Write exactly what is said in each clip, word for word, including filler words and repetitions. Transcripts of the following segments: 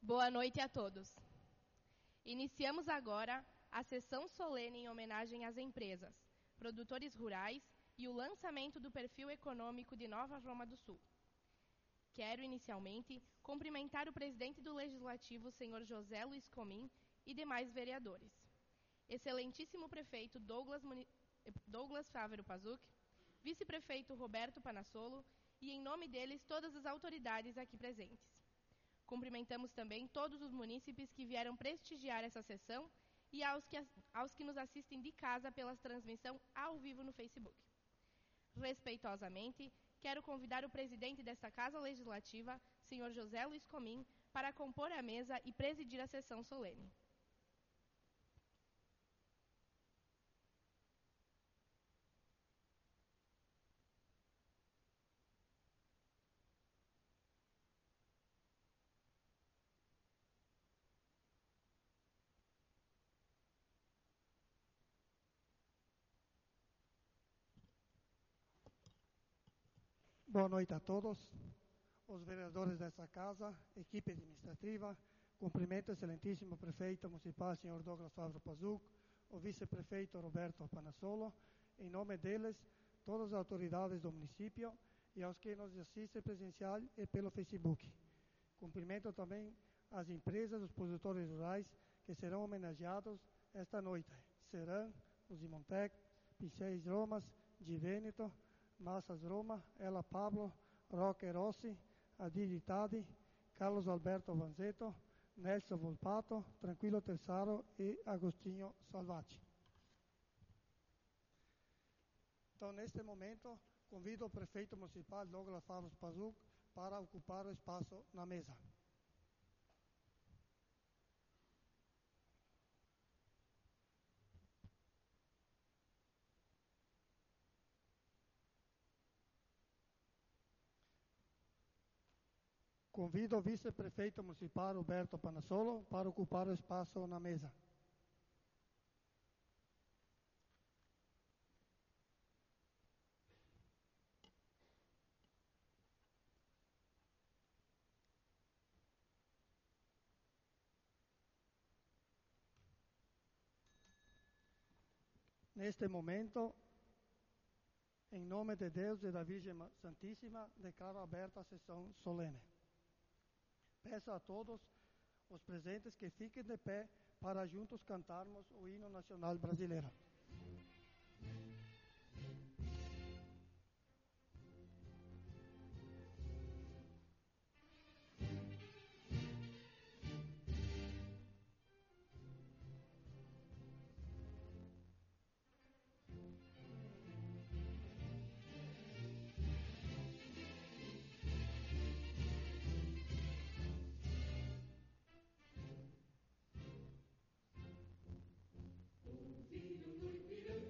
Boa noite a todos. Iniciamos agora a sessão solene em homenagem às empresas, produtores rurais e o lançamento do perfil econômico de Nova Roma do Sul. Quero, inicialmente, cumprimentar o presidente do Legislativo, senhor José Luiz Comim, e demais vereadores. Excelentíssimo prefeito Douglas, Muni... Douglas Fávero Pazuc, vice-prefeito Roberto Panassolo e, em nome deles, todas as autoridades aqui presentes. Cumprimentamos também todos os munícipes que vieram prestigiar essa sessão e aos que, aos que nos assistem de casa pela transmissão ao vivo no Facebook. Respeitosamente, quero convidar o presidente desta Casa Legislativa, senhor José Luiz Comim, para compor a mesa e presidir a sessão solene. Boa noite a todos, os vereadores dessa casa, equipe administrativa, cumprimento o excelentíssimo prefeito municipal, senhor Douglas Fávero Pazuc, o vice-prefeito Roberto Panassolo, em nome deles, todas as autoridades do município e aos que nos assistem presencial e pelo Facebook. Cumprimento também as empresas, os produtores rurais que serão homenageados esta noite. Serão os Imontec, Pincéis Romas, Givêneto, Massas Roma, Ela Pablo, Roque Rossi, Adili Tadi, Carlos Alberto Vanzetto, Nelson Volpato, Tranquillo Tersaro e Agostinho Salvati. Então, neste momento, convido o prefeito municipal Douglas Fávero Pazuc para ocupar o espaço na mesa. Convido o vice-prefeito municipal Roberto Panassolo para ocupar o espaço na mesa. Neste momento, em nome de Deus e da Virgem Santíssima, declaro aberta a sessão solene. Peço a todos os presentes que fiquem de pé para juntos cantarmos o hino nacional brasileiro. O filho do Ipiranga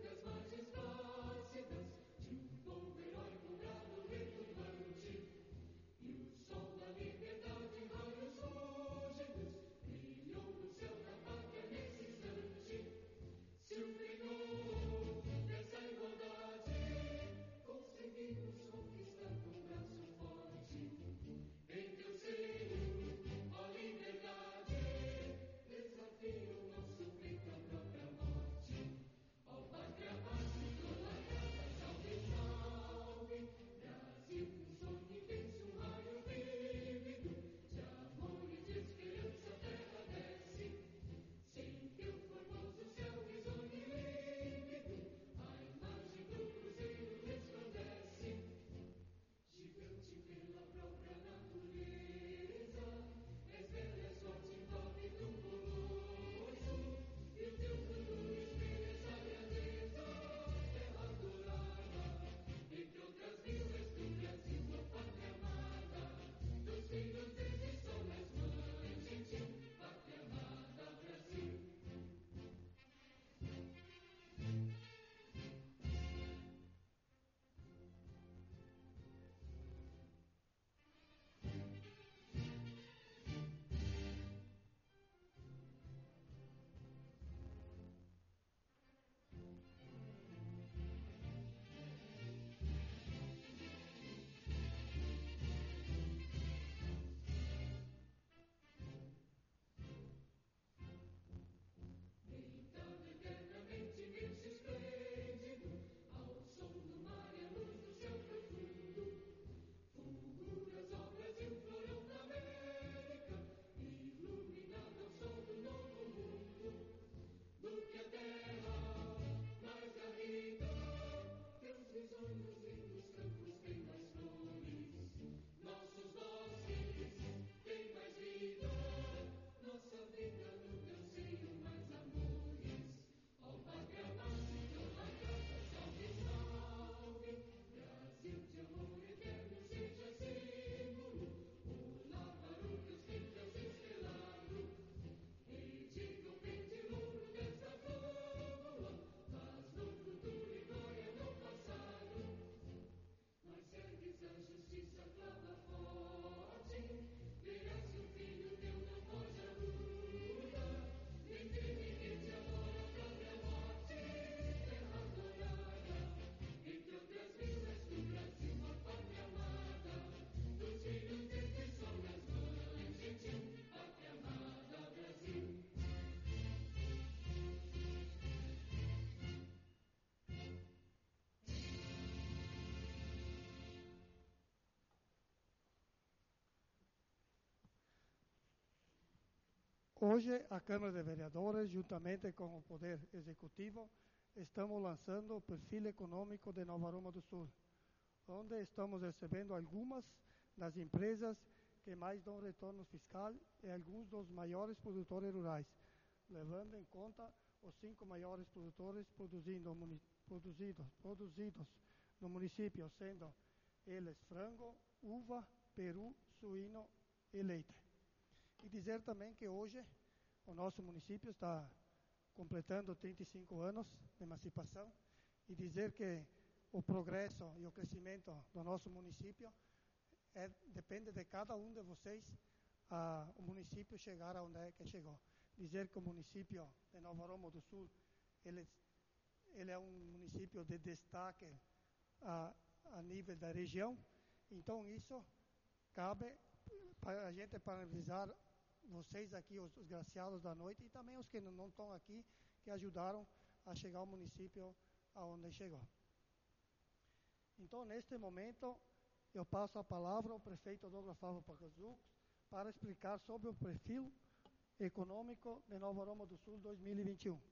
Hoje, a Câmara de Vereadores, juntamente com o Poder Executivo, estamos lançando o perfil econômico de Nova Roma do Sul, onde estamos recebendo algumas das empresas que mais dão retorno fiscal e alguns dos maiores produtores rurais, levando em conta os cinco maiores produtores produzindo, produzidos, produzidos no município, sendo eles frango, uva, peru, suíno e leite. E dizer também que hoje o nosso município está completando trinta e cinco anos de emancipação, e dizer que o progresso e o crescimento do nosso município é, depende de cada um de vocês, a, o município chegar aonde é que chegou. Dizer que o município de Nova Roma do Sul, ele, ele é um município de destaque a, a nível da região, então isso cabe para a gente parabenizar vocês aqui, os desgraciados da noite, e também os que não estão aqui, que ajudaram a chegar ao município aonde chegou. Então, neste momento, eu passo a palavra ao prefeito Douglas Fávaro Pakazuc para explicar sobre o perfil econômico de Nova Roma do Sul dois mil e vinte e um.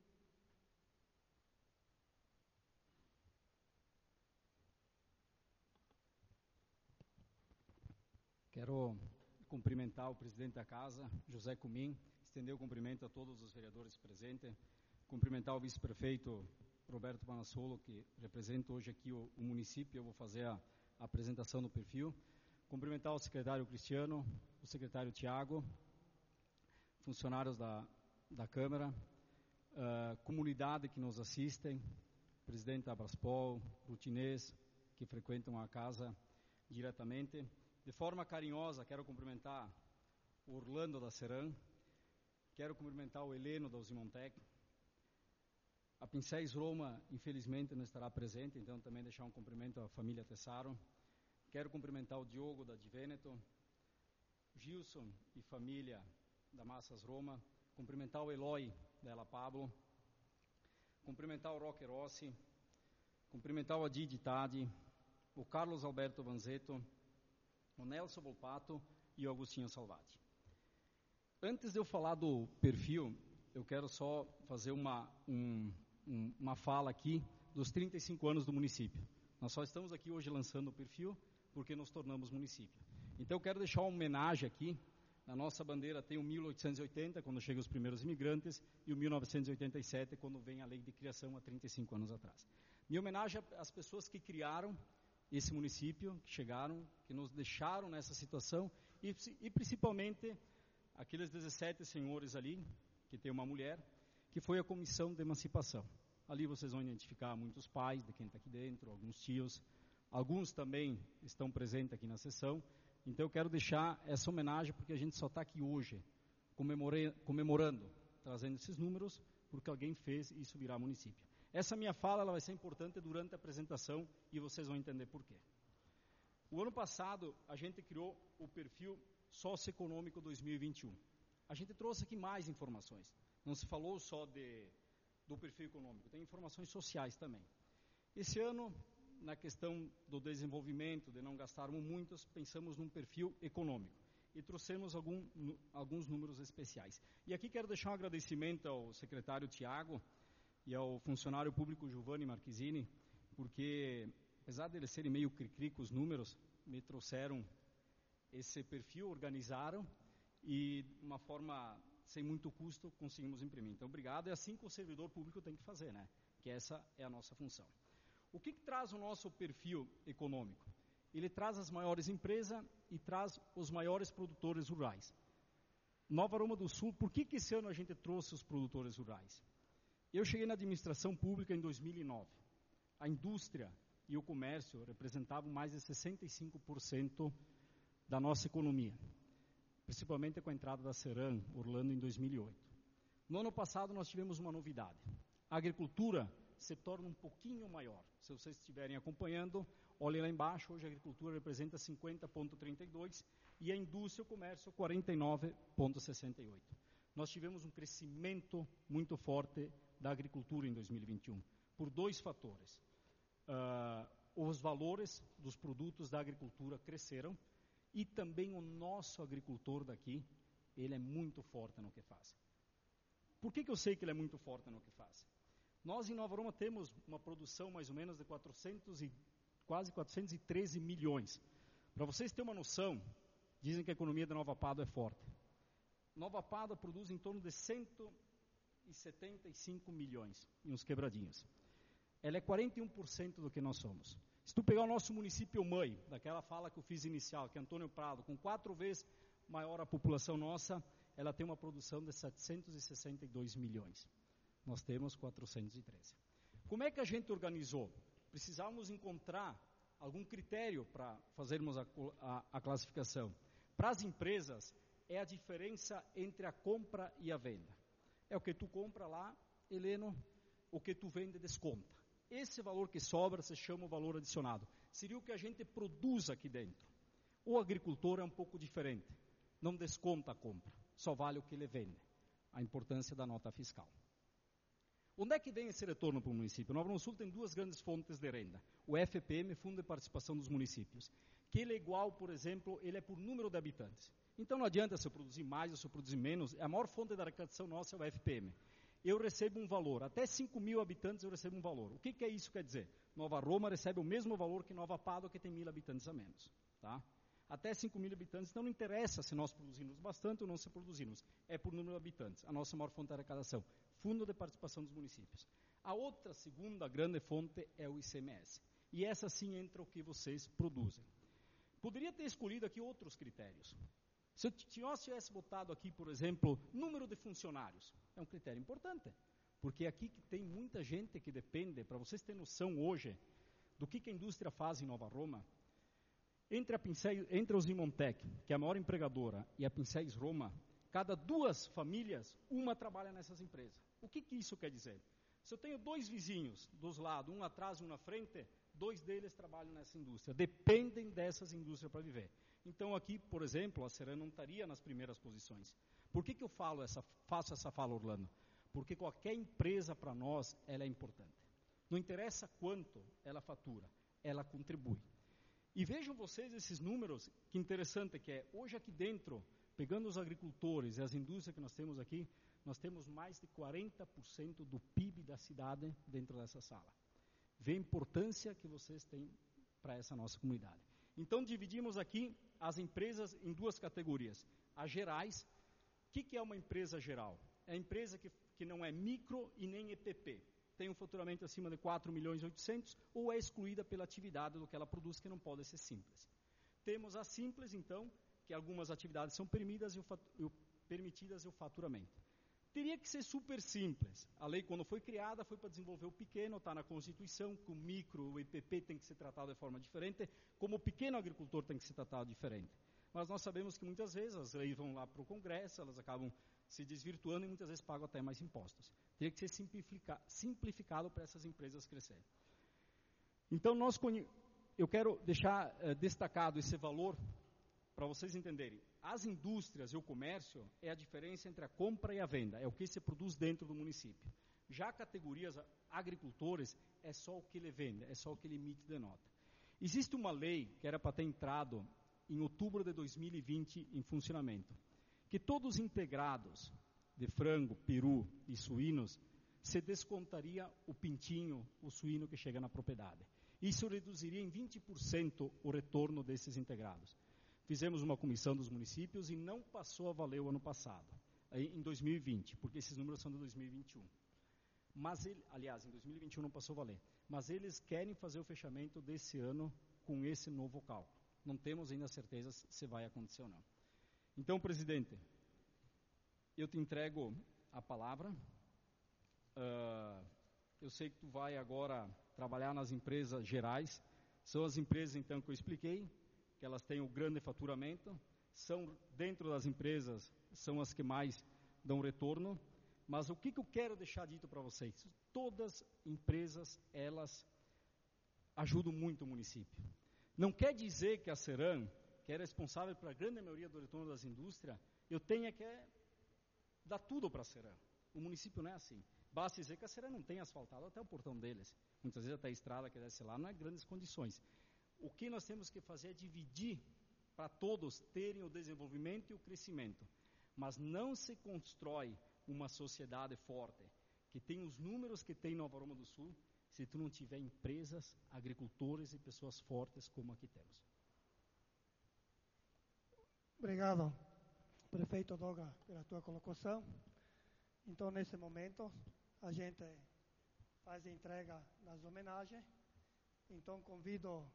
Quero cumprimentar o presidente da casa, José Cumim, estender o cumprimento a todos os vereadores presentes, cumprimentar o vice-prefeito Roberto Panassolo, que representa hoje aqui o, o município. Eu vou fazer a, a apresentação do perfil. Cumprimentar o secretário Cristiano, o secretário Tiago, funcionários da, da Câmara, uh, comunidade que nos assistem, presidente Abraspol, Rutinês, que frequentam a casa diretamente. De forma carinhosa, quero cumprimentar o Orlando da Seram, quero cumprimentar o Heleno da Usimontec. A Pincéis Roma, infelizmente, não estará presente, então também deixar um cumprimento à família Tessaro. Quero cumprimentar o Diogo da Diveneto, Gilson e família da Massas Roma, cumprimentar o Eloy da Ela Pablo, cumprimentar o Roque Rossi, cumprimentar o Adi Tadi, o Carlos Alberto Vanzetto, o Nelson Volpato e o Agostinho Salvati. Antes de eu falar do perfil, eu quero só fazer uma, um, um, uma fala aqui dos trinta e cinco anos do município. Nós só estamos aqui hoje lançando o perfil porque nos tornamos município. Então eu quero deixar uma homenagem aqui. Na nossa bandeira tem o mil oitocentos e oitenta, quando chegam os primeiros imigrantes, e o mil novecentos e oitenta e sete, quando vem a lei de criação há trinta e cinco anos atrás. Minha homenagem às pessoas que criaram esse município, que chegaram, que nos deixaram nessa situação, e, e principalmente aqueles dezessete senhores ali, que tem uma mulher, que foi a Comissão de Emancipação. Ali vocês vão identificar muitos pais de quem está aqui dentro, alguns tios, alguns também estão presentes aqui na sessão. Então eu quero deixar essa homenagem, porque a gente só está aqui hoje, comemorando, trazendo esses números, porque alguém fez isso virar município. Essa minha fala ela vai ser importante durante a apresentação e vocês vão entender por quê. O ano passado, a gente criou o perfil socioeconômico dois mil e vinte e um. A gente trouxe aqui mais informações. Não se falou só de, do perfil econômico, tem informações sociais também. Esse ano, na questão do desenvolvimento, de não gastarmos muitos, pensamos num perfil econômico. E trouxemos algum, nu, alguns números especiais. E aqui quero deixar um agradecimento ao secretário Tiago e ao funcionário público Giovanni Marquezini, porque, apesar de eles serem meio cri-cri com os números, me trouxeram esse perfil, organizaram e, de uma forma sem muito custo, conseguimos imprimir. Então, obrigado. É assim que o servidor público tem que fazer, né? Que essa é a nossa função. O que, que traz o nosso perfil econômico? Ele traz as maiores empresas e traz os maiores produtores rurais. Nova Roma do Sul, por que, que esse ano a gente trouxe os produtores rurais? Eu cheguei na administração pública em dois mil e nove. A indústria e o comércio representavam mais de sessenta e cinco por cento da nossa economia, principalmente com a entrada da Seram, Orlando, em dois mil e oito. No ano passado, nós tivemos uma novidade. A agricultura se torna um pouquinho maior. Se vocês estiverem acompanhando, olhem lá embaixo, hoje a agricultura representa cinquenta vírgula trinta e dois por cento e a indústria e o comércio quarenta e nove vírgula sessenta e oito por cento. Nós tivemos um crescimento muito forte da agricultura em dois mil e vinte e um, por dois fatores. Uh, os valores dos produtos da agricultura cresceram e também o nosso agricultor daqui, ele é muito forte no que faz. Por que, que eu sei que ele é muito forte no que faz? Nós, em Nova Roma, temos uma produção mais ou menos de quatrocentos e, quase quatrocentos e treze milhões. Para vocês terem uma noção, dizem que a economia de Nova Pádua é forte. Nova Pádua produz em torno de cento e setenta e cinco milhões, e uns quebradinhos. Ela é quarenta e um por cento do que nós somos. Se tu pegar o nosso município mãe, daquela fala que eu fiz inicial, que é Antônio Prado, com quatro vezes maior a população nossa, ela tem uma produção de setecentos e sessenta e dois milhões. Nós temos quatrocentos e treze. Como é que a gente organizou? Precisávamos encontrar algum critério para fazermos a, a, a classificação. Para as empresas, é a diferença entre a compra e a venda. É o que tu compra lá, Heleno, o que tu vende desconta. Esse valor que sobra se chama o valor adicionado. Seria o que a gente produz aqui dentro. O agricultor é um pouco diferente. Não desconta a compra, só vale o que ele vende. A importância da nota fiscal. Onde é que vem esse retorno para o município? Nova Roma do Sul tem duas grandes fontes de renda. O F P M, Fundo de Participação dos Municípios, que ele é igual, por exemplo, ele é por número de habitantes. Então não adianta se eu produzir mais ou se eu produzir menos, a maior fonte da arrecadação nossa é o F P M. Eu recebo um valor, até cinco mil habitantes eu recebo um valor. O que, que é isso quer dizer? Nova Roma recebe o mesmo valor que Nova Pádua, que tem mil habitantes a menos. Tá? Até cinco mil habitantes, então não interessa se nós produzimos bastante ou não se produzimos, é por número de habitantes, a nossa maior fonte de arrecadação. Fundo de Participação dos Municípios. A outra, segunda grande fonte é o I C M S. E essa sim entra o que vocês produzem. Poderia ter escolhido aqui outros critérios. Se, eu, se nós tivesse botado aqui, por exemplo, número de funcionários, é um critério importante, porque aqui que tem muita gente que depende, para vocês terem noção hoje, do que, que a indústria faz em Nova Roma, entre a Pincéis, entre os Imontec, que é a maior empregadora, e a Pincéis Roma, cada duas famílias, uma trabalha nessas empresas. O que, que isso quer dizer? Se eu tenho dois vizinhos dos lados, um atrás e um na frente, dois deles trabalham nessa indústria, dependem dessas indústrias para viver. Então aqui, por exemplo, a Ceran não estaria nas primeiras posições. Por que, que eu falo essa, faço essa fala, Orlando? Porque qualquer empresa para nós, ela é importante. Não interessa quanto ela fatura, ela contribui. E vejam vocês esses números, que interessante que é, hoje aqui dentro, pegando os agricultores e as indústrias que nós temos aqui, nós temos mais de quarenta por cento do P I B da cidade dentro dessa sala. Vê a importância que vocês têm para essa nossa comunidade. Então, dividimos aqui as empresas em duas categorias. As gerais. O que, que é uma empresa geral? É a empresa que, que não é micro e nem E P P. Tem um faturamento acima de quatro milhões e oitocentos ou é excluída pela atividade do que ela produz, que não pode ser simples. Temos a simples, então, que algumas atividades são permitidas e o, o, permitidas e o faturamento. Teria que ser super simples. A lei, quando foi criada, foi para desenvolver o pequeno, está na Constituição, que o micro, o E P P tem que ser tratado de forma diferente, como o pequeno agricultor tem que ser tratado diferente. Mas nós sabemos que muitas vezes as leis vão lá para o Congresso, elas acabam se desvirtuando e muitas vezes pagam até mais impostos. Teria que ser simplifica, simplificado para essas empresas crescerem. Então, nós conhe... eu quero deixar uh, destacado esse valor para vocês entenderem. As indústrias e o comércio é a diferença entre a compra e a venda, é o que se produz dentro do município. Já categorias agricultores é só o que ele vende, é só o que ele emite de nota. Existe uma lei que era para ter entrado em outubro de dois mil e vinte em funcionamento, que todos os integrados de frango, peru e suínos, se descontaria o pintinho, o suíno que chega na propriedade. Isso reduziria em vinte por cento o retorno desses integrados. Fizemos uma comissão dos municípios e não passou a valer o ano passado, em dois mil e vinte, porque esses números são de dois mil e vinte e um. Mas ele, aliás, em dois mil e vinte e um não passou a valer. Mas eles querem fazer o fechamento desse ano com esse novo cálculo. Não temos ainda certeza se vai acontecer ou não. Então, presidente, eu te entrego a palavra. Uh, eu sei que tu vai agora trabalhar nas empresas gerais. São as empresas, então, que eu expliquei, que elas têm o grande faturamento. São, dentro das empresas, são as que mais dão retorno. Mas o que, que eu quero deixar dito para vocês? Todas as empresas, elas ajudam muito o município. Não quer dizer que a Ceran, que é responsável pela grande maioria do retorno das indústrias, eu tenha que dar tudo para a Ceran. O município não é assim. Basta dizer que a Ceran não tem asfaltado até o portão deles. Muitas vezes até a estrada que desce lá não é grandes condições. O que nós temos que fazer é dividir para todos terem o desenvolvimento e o crescimento. Mas não se constrói uma sociedade forte, que tem os números que tem Nova Roma do Sul, se tu não tiver empresas, agricultores e pessoas fortes como aqui temos. Obrigado, prefeito Doga, pela tua colocação. Então, nesse momento, a gente faz a entrega das homenagens. Então, convido,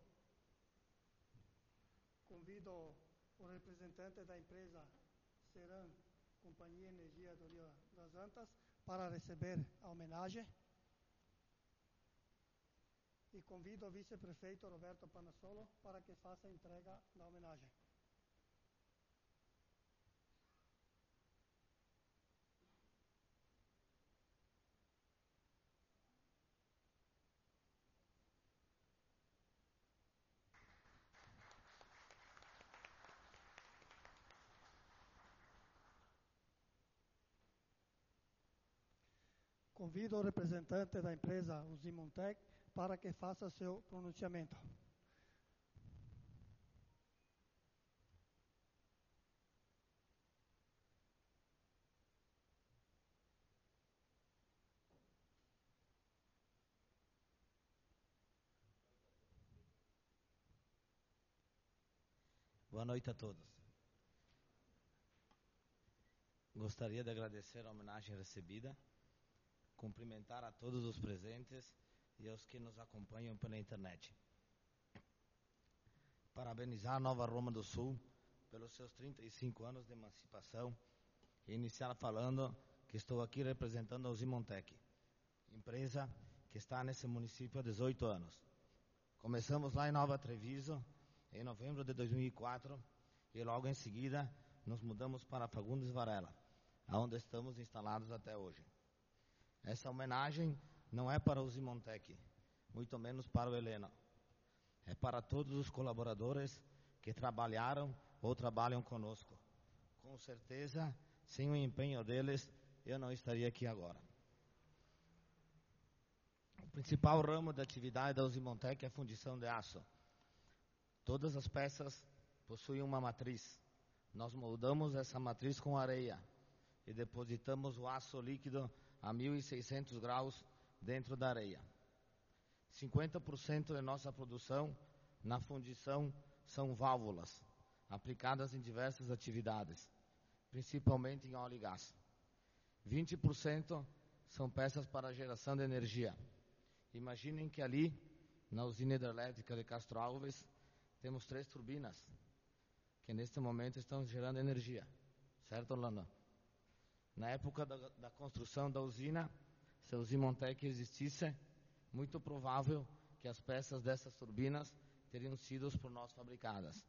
convido o representante da empresa Seran Companhia Energia do Rio das Antas para receber a homenagem. E convido o vice-prefeito Roberto Panassolo para que faça a entrega da homenagem. Convido o representante da empresa Usimontec para que faça seu pronunciamento. Boa noite a todos. Gostaria de agradecer a homenagem recebida, cumprimentar a todos os presentes e aos que nos acompanham pela internet. Parabenizar a Nova Roma do Sul pelos seus trinta e cinco anos de emancipação e iniciar falando que estou aqui representando a Usimontec, empresa que está nesse município há dezoito anos. Começamos lá em Nova Treviso, em novembro de dois mil e quatro, e logo em seguida nos mudamos para Fagundes Varela, onde estamos instalados até hoje. Essa homenagem não é para o Usimontec, muito menos para o Heleno. É para todos os colaboradores que trabalharam ou trabalham conosco. Com certeza, sem o empenho deles, eu não estaria aqui agora. O principal ramo de atividade da Usimontec é a fundição de aço. Todas as peças possuem uma matriz. Nós moldamos essa matriz com areia e depositamos o aço líquido a mil e seiscentos graus dentro da areia. cinquenta por cento de nossa produção na fundição são válvulas, aplicadas em diversas atividades, principalmente em óleo e gás. vinte por cento são peças para geração de energia. Imaginem que ali, na usina hidrelétrica de Castro Alves, temos três turbinas, que neste momento estão gerando energia. Certo, Orlando? Na época da, da construção da usina, se a Usimontec existisse, muito provável que as peças dessas turbinas teriam sido por nós fabricadas.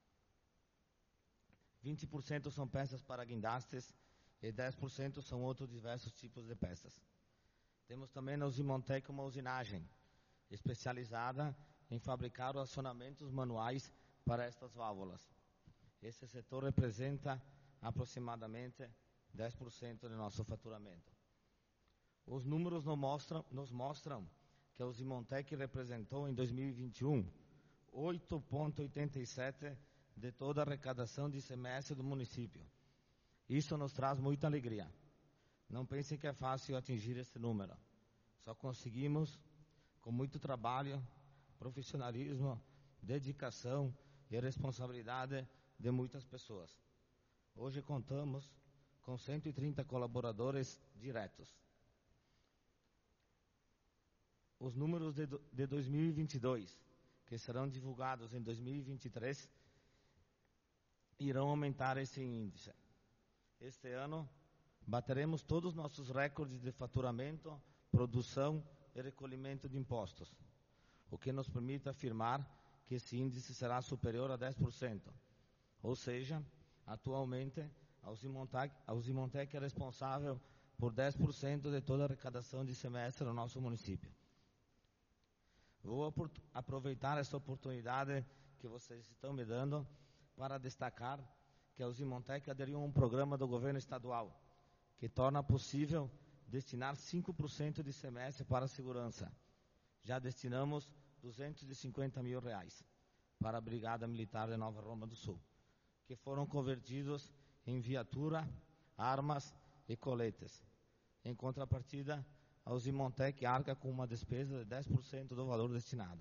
vinte por cento são peças para guindastes e dez por cento são outros diversos tipos de peças. Temos também na Usimontec uma usinagem especializada em fabricar os acionamentos manuais para estas válvulas. Esse setor representa aproximadamente dez por cento do nosso faturamento. Os números nos mostram, nos mostram que a Usimontec representou em dois mil e vinte e um oito vírgula oitenta e sete por cento de toda a arrecadação de I C M S do município. Isso nos traz muita alegria. Não pensem que é fácil atingir esse número. Só conseguimos com muito trabalho, profissionalismo, dedicação e responsabilidade de muitas pessoas. Hoje contamos com cento e trinta colaboradores diretos. Os números de, de dois mil e vinte e dois, que serão divulgados em dois mil e vinte e três, irão aumentar esse índice. Este ano, bateremos todos os nossos recordes de faturamento, produção e recolhimento de impostos, o que nos permite afirmar que esse índice será superior a dez por cento. Ou seja, atualmente, a Usimontec, a Usimontec é responsável por dez por cento de toda a arrecadação de semestre no nosso município. Vou aproveitar essa oportunidade que vocês estão me dando para destacar que a Usimontec aderiu a um programa do governo estadual que torna possível destinar cinco por cento de semestre para a segurança. Já destinamos duzentos e cinquenta mil reais para a Brigada Militar de Nova Roma do Sul, que foram convertidos em viatura, armas e coletes. Em contrapartida, a Usimontec arca com uma despesa de dez por cento do valor destinado.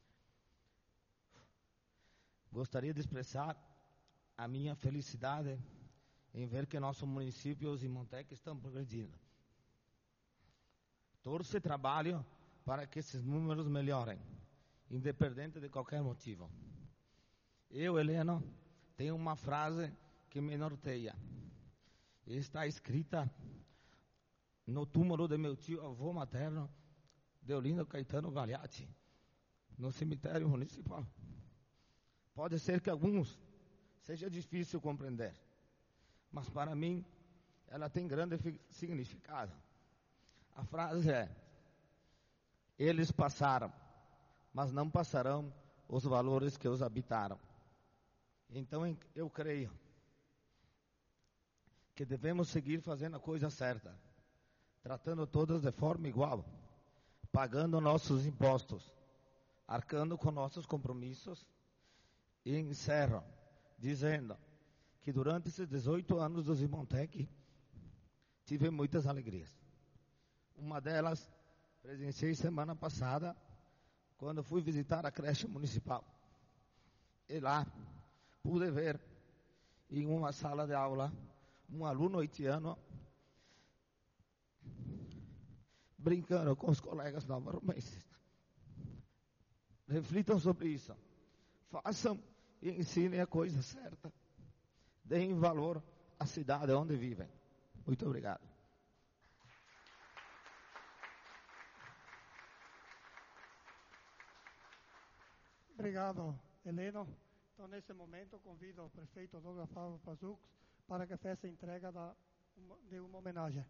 Gostaria de expressar a minha felicidade em ver que nosso município e o Usimontec estão progredindo. Torço e trabalho para que esses números melhorem, independente de qualquer motivo. Eu, Heleno, tenho uma frase que me norteia. Está escrita no túmulo de meu tio avô materno, Deolindo Caetano Gagliati, no cemitério municipal. Pode ser que alguns seja difícil compreender, mas para mim ela tem grande significado. A frase é: eles passaram, mas não passarão os valores que os habitaram. Então eu creio que devemos seguir fazendo a coisa certa, tratando todos de forma igual, pagando nossos impostos, arcando com nossos compromissos. E encerro dizendo que durante esses dezoito anos do Usimontec tive muitas alegrias. Uma delas presenciei semana passada, quando fui visitar a creche municipal. E lá pude ver, em uma sala de aula, um aluno haitiano brincando com os colegas nova-romenses. Reflitam sobre isso. Façam e ensinem a coisa certa. Deem valor à cidade onde vivem. Muito obrigado. Obrigado, Heleno. Então, nesse momento, convido o prefeito Douglas Fávaro Pazzuc para que faça a entrega da, de uma homenagem.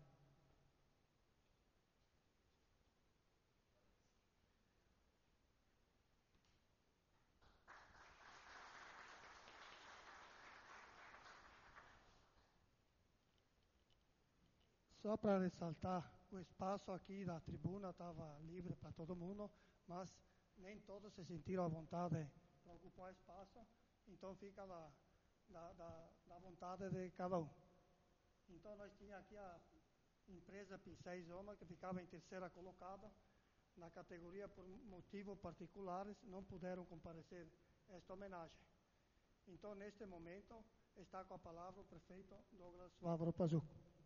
Só para ressaltar, o espaço aqui da tribuna estava livre para todo mundo, mas nem todos se sentiram à vontade para ocupar espaço, então fica da, da, da, da vontade de cada um. Então nós tínhamos aqui a empresa Pincéis Roma, que ficava em terceira colocada, na categoria por motivos particulares, não puderam comparecer a esta homenagem. Então, neste momento, está com a palavra o prefeito Douglas Fávaro Pazzuc.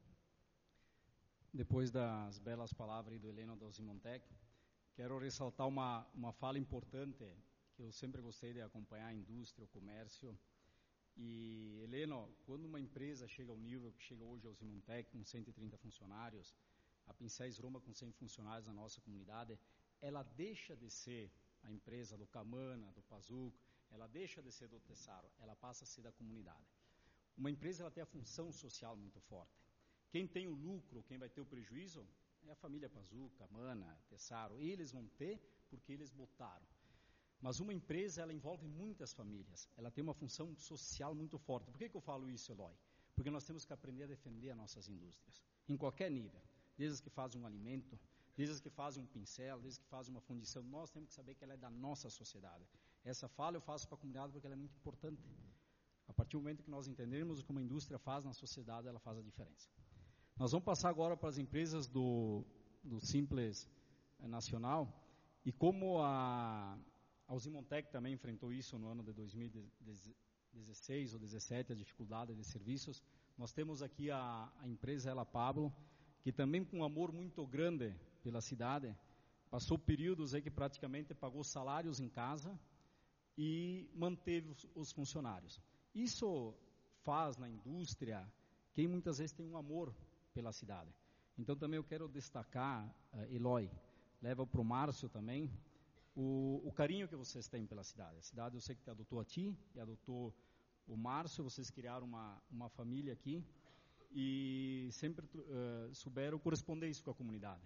Depois das belas palavras do Heleno do Usimontec, quero ressaltar uma, uma fala importante que eu sempre gostei de acompanhar: a indústria, o comércio. E, Heleno, quando uma empresa chega ao nível que chega hoje ao Usimontec, com cento e trinta funcionários, a Pincéis Roma com cem funcionários na nossa comunidade, ela deixa de ser a empresa do Camana, do Pazzuc, ela deixa de ser do Tessaro, ela passa a ser da comunidade. Uma empresa ela tem a função social muito forte. Quem tem o lucro, quem vai ter o prejuízo, é a família Pazzuc, Camana, Tessaro. Eles vão ter porque eles botaram. Mas uma empresa, ela envolve muitas famílias. Ela tem uma função social muito forte. Por que que eu falo isso, Eloy? Porque nós temos que aprender a defender as nossas indústrias, em qualquer nível. Desde as que fazem um alimento, desde as que fazem um pincel, desde as que fazem uma fundição. Nós temos que saber que ela é da nossa sociedade. Essa fala eu faço para a comunidade porque ela é muito importante. A partir do momento que nós entendermos o que uma indústria faz na sociedade, ela faz a diferença. Nós vamos passar agora para as empresas do, do Simples Nacional, e como a, a Usimontec também enfrentou isso no ano de dois mil e dezesseis ou dezessete, a dificuldade de serviços, nós temos aqui a, a empresa Ela Pablo, que também com um amor muito grande pela cidade, passou períodos aí que praticamente pagou salários em casa e manteve os, os funcionários. Isso faz na indústria quem muitas vezes tem um amor pela cidade. Então também eu quero destacar, uh, Eloy, leva para o Márcio também, o, o carinho que vocês têm pela cidade. A cidade eu sei que adotou a ti, e adotou o Márcio, vocês criaram uma, uma família aqui, e sempre uh, souberam corresponder isso com a comunidade.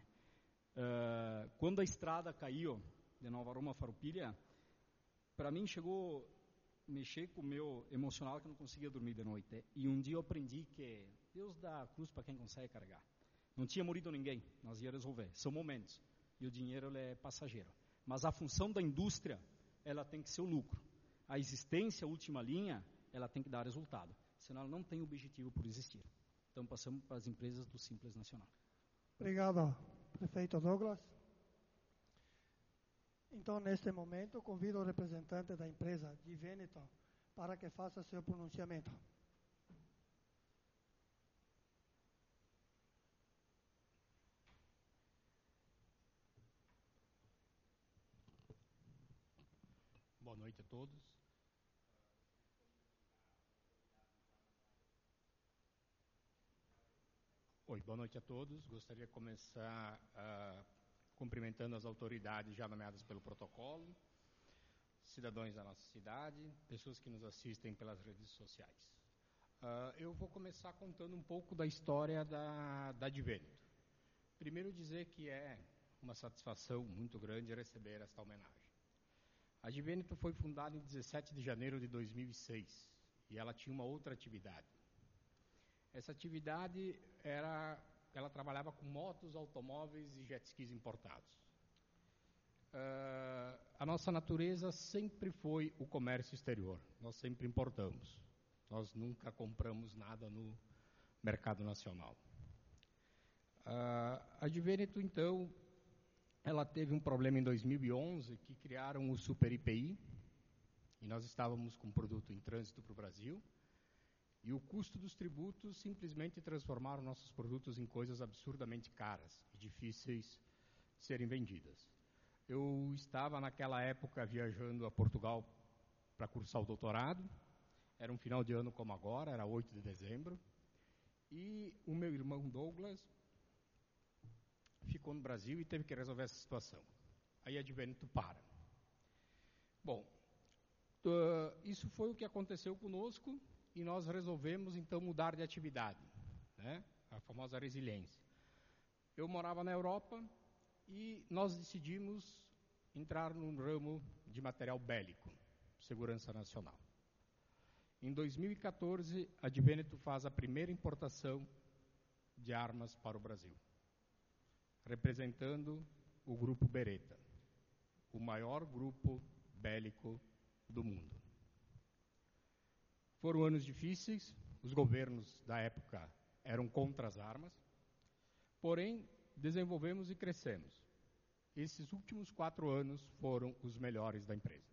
Uh, quando a estrada caiu de Nova Roma a Farroupilha, para mim chegou mexer com o meu emocional, que eu não conseguia dormir de noite. E um dia eu aprendi que Deus dá a cruz para quem consegue carregar. Não tinha morrido ninguém, nós ia resolver. São momentos. E o dinheiro ele é passageiro. Mas a função da indústria, ela tem que ser o lucro. A existência, a última linha, ela tem que dar resultado. Senão ela não tem objetivo por existir. Então, passamos para as empresas do Simples Nacional. Obrigado, prefeito Douglas. Então, neste momento, convido o representante da empresa Adveneto para que faça seu pronunciamento. Boa noite a todos. Oi, boa noite a todos. Gostaria de começar uh, cumprimentando as autoridades já nomeadas pelo protocolo, cidadãos da nossa cidade, pessoas que nos assistem pelas redes sociais. Uh, eu vou começar contando um pouco da história da, da Adveneto. Primeiro dizer que é uma satisfação muito grande receber esta homenagem. A Adveneto foi fundada em dezessete de janeiro de dois mil e seis e ela tinha uma outra atividade. Essa atividade era, ela trabalhava com motos, automóveis e jet skis importados. Uh, a nossa natureza sempre foi o comércio exterior. Nós sempre importamos. Nós nunca compramos nada no mercado nacional. Uh, a Adveneto, então, ela teve um problema em dois mil e onze, que criaram o Super I P I, e nós estávamos com um produto em trânsito para o Brasil, e o custo dos tributos simplesmente transformaram nossos produtos em coisas absurdamente caras e difíceis de serem vendidas. Eu estava, naquela época, viajando a Portugal para cursar o doutorado, era um final de ano como agora, era oito de dezembro, e o meu irmão Douglas ficou no Brasil e teve que resolver essa situação. Aí a Adveneto para. Bom, uh, isso foi o que aconteceu conosco e nós resolvemos, então, mudar de atividade, né? A famosa resiliência. Eu morava na Europa e nós decidimos entrar num ramo de material bélico, segurança nacional. Em dois mil e quatorze, a Adveneto faz a primeira importação de armas para o Brasil, representando o grupo Beretta, o maior grupo bélico do mundo. Foram anos difíceis, os governos da época eram contra as armas, porém, desenvolvemos e crescemos. Esses últimos quatro anos foram os melhores da empresa.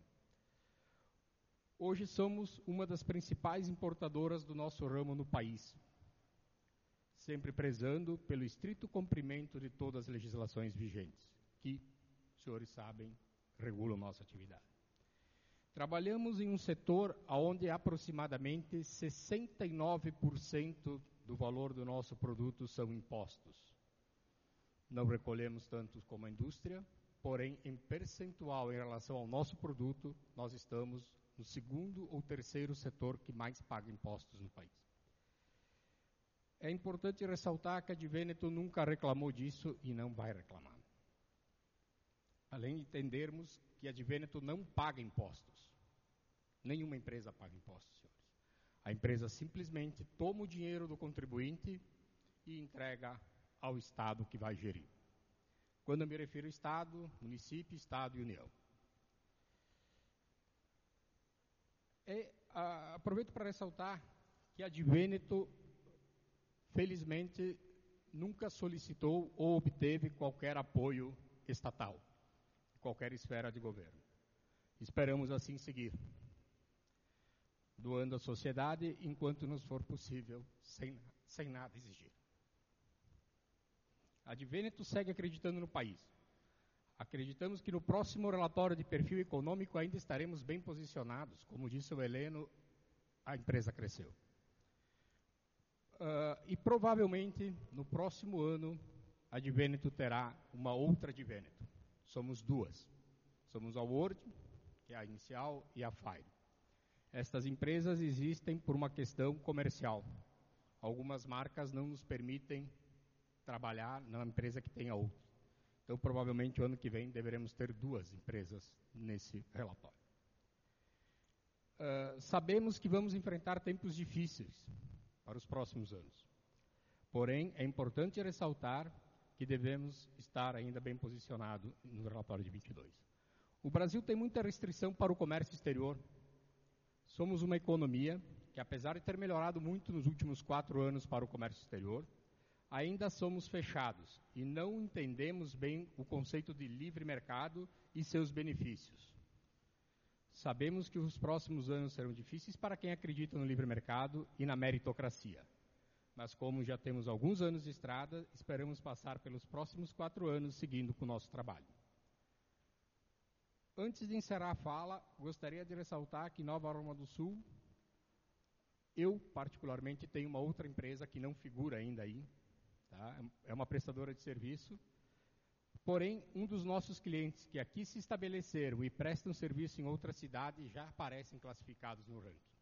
Hoje somos uma das principais importadoras do nosso ramo no país, sempre prezando pelo estrito cumprimento de todas as legislações vigentes, que, os senhores sabem, regulam nossa atividade. Trabalhamos em um setor onde aproximadamente sessenta e nove por cento do valor do nosso produto são impostos. Não recolhemos tanto como a indústria, porém, em percentual em relação ao nosso produto, nós estamos no segundo ou terceiro setor que mais paga impostos no país. É importante ressaltar que a Adveneto nunca reclamou disso e não vai reclamar. Além de entendermos que a Adveneto não paga impostos. Nenhuma empresa paga impostos, senhores. A empresa simplesmente toma o dinheiro do contribuinte e entrega ao Estado que vai gerir. Quando eu me refiro ao Estado, município, Estado e União. E, a, aproveito para ressaltar que a Adveneto, felizmente, nunca solicitou ou obteve qualquer apoio estatal, qualquer esfera de governo. Esperamos assim seguir, doando à sociedade enquanto nos for possível, sem, sem nada exigir. A Adveneto segue acreditando no país. Acreditamos que no próximo relatório de perfil econômico ainda estaremos bem posicionados. Como disse o Heleno, a empresa cresceu. Uh, e provavelmente, no próximo ano, a Adveneto terá uma outra Adveneto. Somos duas. Somos a Word, que é a inicial, e a Fire. Estas empresas existem por uma questão comercial. Algumas marcas não nos permitem trabalhar na empresa que tenha outra. Então, provavelmente, o ano que vem, deveremos ter duas empresas nesse relatório. Uh, sabemos que vamos enfrentar tempos difíceis para os próximos anos. Porém, é importante ressaltar que devemos estar ainda bem posicionados no relatório de vinte e dois. O Brasil tem muita restrição para o comércio exterior. Somos uma economia que, apesar de ter melhorado muito nos últimos quatro anos para o comércio exterior, ainda somos fechados e não entendemos bem o conceito de livre mercado e seus benefícios. Sabemos que os próximos anos serão difíceis para quem acredita no livre mercado e na meritocracia. Mas como já temos alguns anos de estrada, esperamos passar pelos próximos quatro anos seguindo com o nosso trabalho. Antes de encerrar a fala, gostaria de ressaltar que em Nova Aroma do Sul, eu particularmente tenho uma outra empresa que não figura ainda aí, tá? É uma prestadora de serviço. Porém, um dos nossos clientes que aqui se estabeleceram e prestam serviço em outra cidade já aparecem classificados no ranking.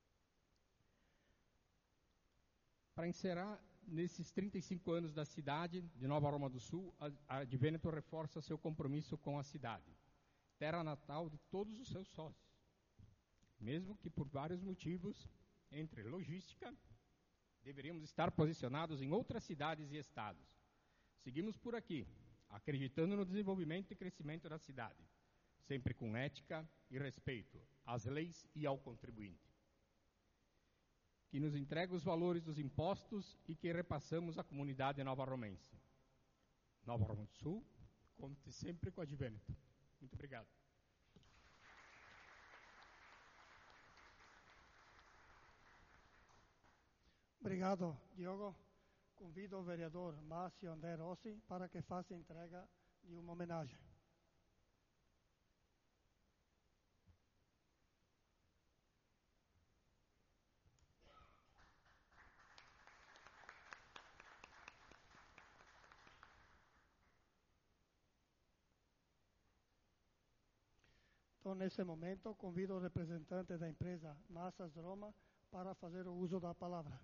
Para encerrar, nesses trinta e cinco anos da cidade de Nova Aroma do Sul, a Advenetor reforça seu compromisso com a cidade, terra natal de todos os seus sócios, mesmo que por vários motivos, entre logística, deveríamos estar posicionados em outras cidades e estados. Seguimos por aqui, acreditando no desenvolvimento e crescimento da cidade, sempre com ética e respeito às leis e ao contribuinte, que nos entrega os valores dos impostos e que repassamos à comunidade nova-romense. Nova Aroma do Sul, conte sempre com a Advenetor. Muito obrigado. Obrigado, Diogo. Convido o vereador Márcio André Rossi para que faça a entrega de uma homenagem. Então, nesse momento, convido o representante da empresa Massas Roma para fazer o uso da palavra.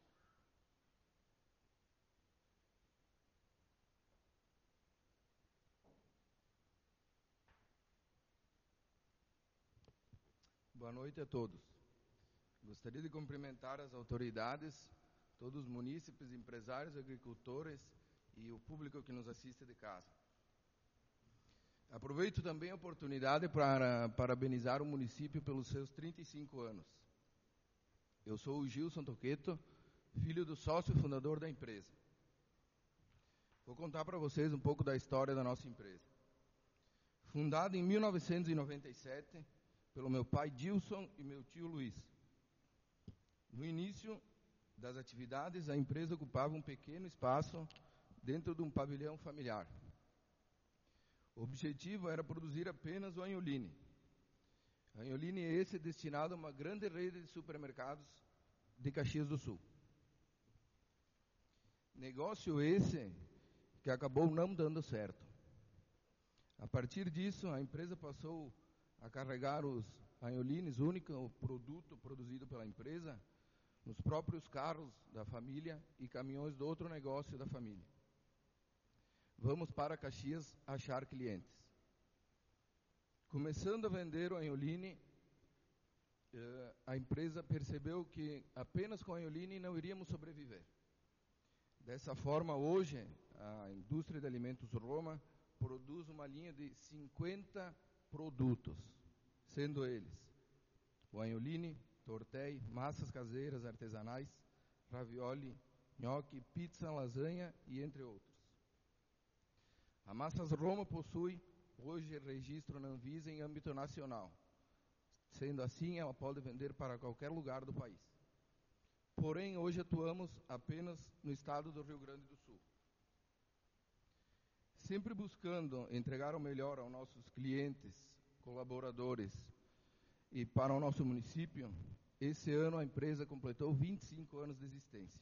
Boa noite a todos. Gostaria de cumprimentar as autoridades, todos os munícipes, empresários, agricultores e o público que nos assiste de casa. Aproveito também a oportunidade para parabenizar o município pelos seus trinta e cinco anos. Eu sou o Gilson Toqueto, filho do sócio fundador da empresa. Vou contar para vocês um pouco da história da nossa empresa. Fundada em mil novecentos e noventa e sete, pelo meu pai Dilson e meu tio Luiz. No início das atividades, a empresa ocupava um pequeno espaço dentro de um pavilhão familiar. O objetivo era produzir apenas o anholine. Anholine é esse destinado a uma grande rede de supermercados de Caxias do Sul. Negócio esse que acabou não dando certo. A partir disso, a empresa passou a carregar os anholines, único produto produzido pela empresa, nos próprios carros da família e caminhões do outro negócio da família. Vamos para Caxias achar clientes. Começando a vender o anholine, eh, a empresa percebeu que apenas com anholine não iríamos sobreviver. Dessa forma, hoje, a indústria de alimentos Roma produz uma linha de cinquenta produtos, sendo eles o anholine, tortei, massas caseiras artesanais, ravioli, nhoque, pizza, lasanha e entre outros. A Massas Roma possui hoje registro na Anvisa em âmbito nacional. Sendo assim, ela pode vender para qualquer lugar do país. Porém, hoje atuamos apenas no estado do Rio Grande do Sul. Sempre buscando entregar o melhor aos nossos clientes, colaboradores e para o nosso município, esse ano a empresa completou vinte e cinco anos de existência.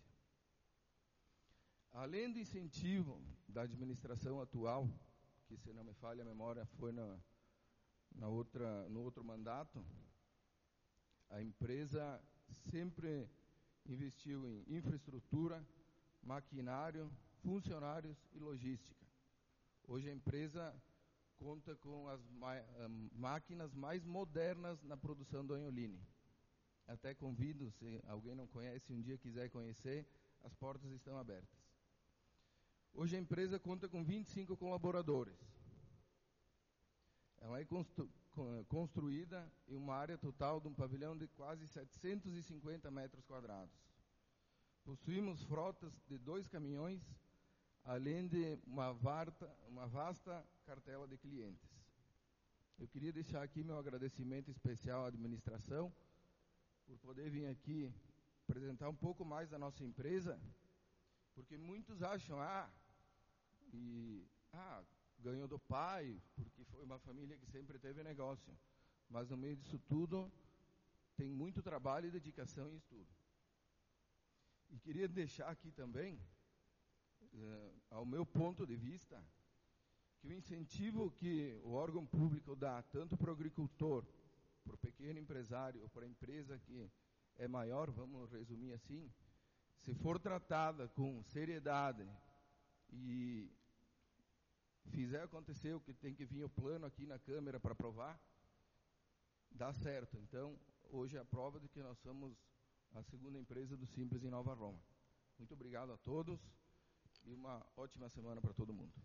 Além do incentivo da administração atual, que se não me falha a memória foi na, na outra, no outro mandato, a empresa sempre investiu em infraestrutura, maquinário, funcionários e logística. Hoje a empresa conta com as máquinas mais modernas na produção do anholine. Até convido, se alguém não conhece, um dia quiser conhecer, as portas estão abertas. Hoje a empresa conta com vinte e cinco colaboradores. Ela é construída em uma área total de um pavilhão de quase setecentos e cinquenta metros quadrados. Possuímos frotas de dois caminhões, além de uma, varta, uma vasta cartela de clientes. Eu queria deixar aqui meu agradecimento especial à administração por poder vir aqui apresentar um pouco mais da nossa empresa, porque muitos acham, ah, e, ah, ganhou do pai, porque foi uma família que sempre teve negócio. Mas no meio disso tudo, tem muito trabalho, dedicação e estudo. E queria deixar aqui também, uh, ao meu ponto de vista, que o incentivo que o órgão público dá, tanto para o agricultor, para o pequeno empresário, ou para a empresa que é maior, vamos resumir assim, se for tratada com seriedade e fizer acontecer o que tem que vir o plano aqui na Câmara para aprovar, dá certo. Então, hoje é a prova de que nós somos a segunda empresa do Simples em Nova Roma. Muito obrigado a todos e uma ótima semana para todo mundo.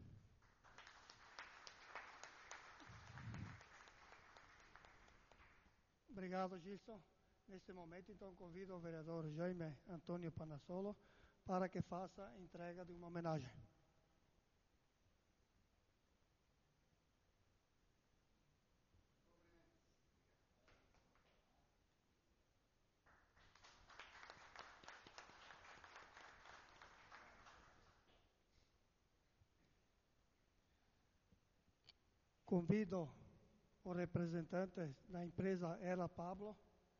Obrigado, Gilson. Neste momento, então, convido o vereador Jaime Antônio Panassolo para que faça a entrega de uma homenagem. Convido o representante da empresa Ela Pablo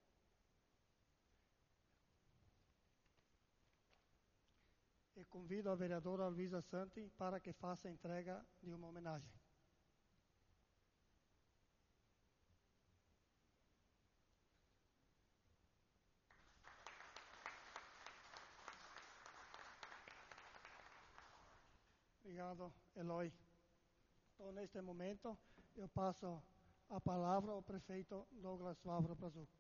e convido a vereadora Luísa Santi para que faça a entrega de uma homenagem. Obrigado, Eloy. Então, neste momento, eu passo a palavra ao prefeito Douglas Fávaro Pazuc.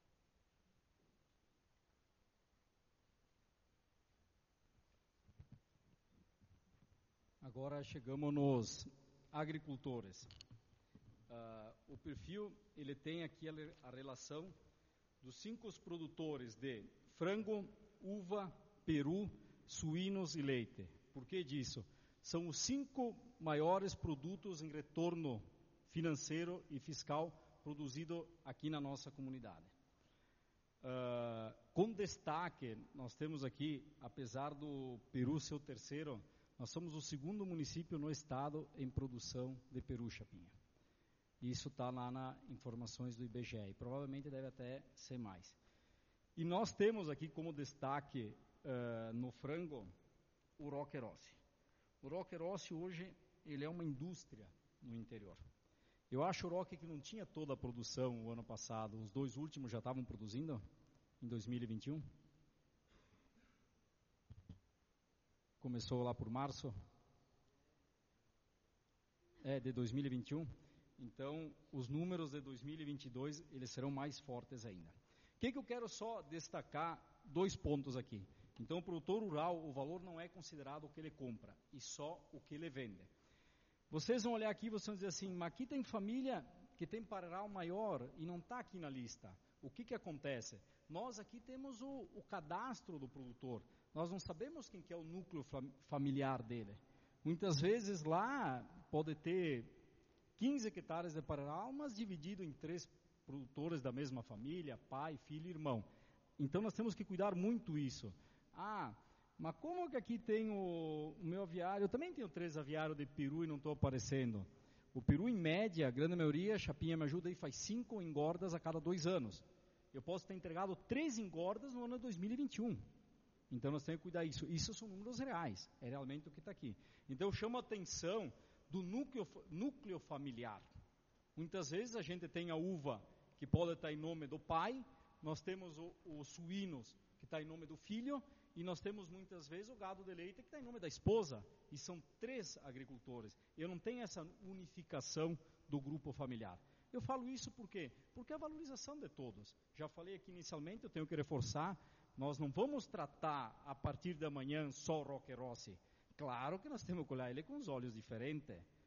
Agora chegamos nos agricultores. Uh, o perfil, ele tem aqui a, a relação dos cinco produtores de frango, uva, peru, suínos e leite. Por que disso? São os cinco maiores produtos em retorno financeiro e fiscal produzido aqui na nossa comunidade. Uh, com destaque, nós temos aqui, apesar do Peru ser o terceiro, nós somos o segundo município no estado em produção de peru, Chapinha. Isso está lá nas informações do I B G E, e provavelmente deve até ser mais. E nós temos aqui como destaque uh, no frango o Roque Rossi. O Roque Rossi hoje ele é uma indústria no interior. Eu acho o Roque que não tinha toda a produção o ano passado, os dois últimos já estavam produzindo em dois mil e vinte e um. Começou lá por março é, de dois mil e vinte e um. Então, os números de dois mil e vinte e dois, eles serão mais fortes ainda. O que, que eu quero só destacar? Dois pontos aqui. Então, o produtor rural, o valor não é considerado o que ele compra, e só o que ele vende. Vocês vão olhar aqui e vocês vão dizer assim, mas aqui tem família que tem parral maior e não está aqui na lista. O que, que acontece? Nós aqui temos o, o cadastro do produtor. Nós não sabemos quem que é o núcleo fam- familiar dele. Muitas vezes lá pode ter quinze hectares de parral, mas dividido em três produtores da mesma família, pai, filho e irmão. Então nós temos que cuidar muito isso. Ah, mas como que aqui tem o, o meu aviário? Eu também tenho três aviários de peru e não estou aparecendo. O peru, em média, a grande maioria, Chapinha me ajuda aí, faz cinco engordas a cada dois anos. Eu posso ter entregado três engordas no ano de dois mil e vinte e um. Então nós temos que cuidar disso. Isso são números reais, é realmente o que está aqui. Então eu chamo a atenção do núcleo, núcleo familiar. Muitas vezes a gente tem a uva que pode estar em nome do pai, nós temos o, os suínos que está em nome do filho, e nós temos muitas vezes o gado de leite que está em nome da esposa, e são três agricultores. Eu não tenho essa unificação do grupo familiar. Eu falo isso por quê? Porque é a valorização de todos. Já falei aqui inicialmente, eu tenho que reforçar, nós não vamos tratar a partir da manhã só o Roque Rossi. Claro que nós temos que olhar ele com os olhos diferentes.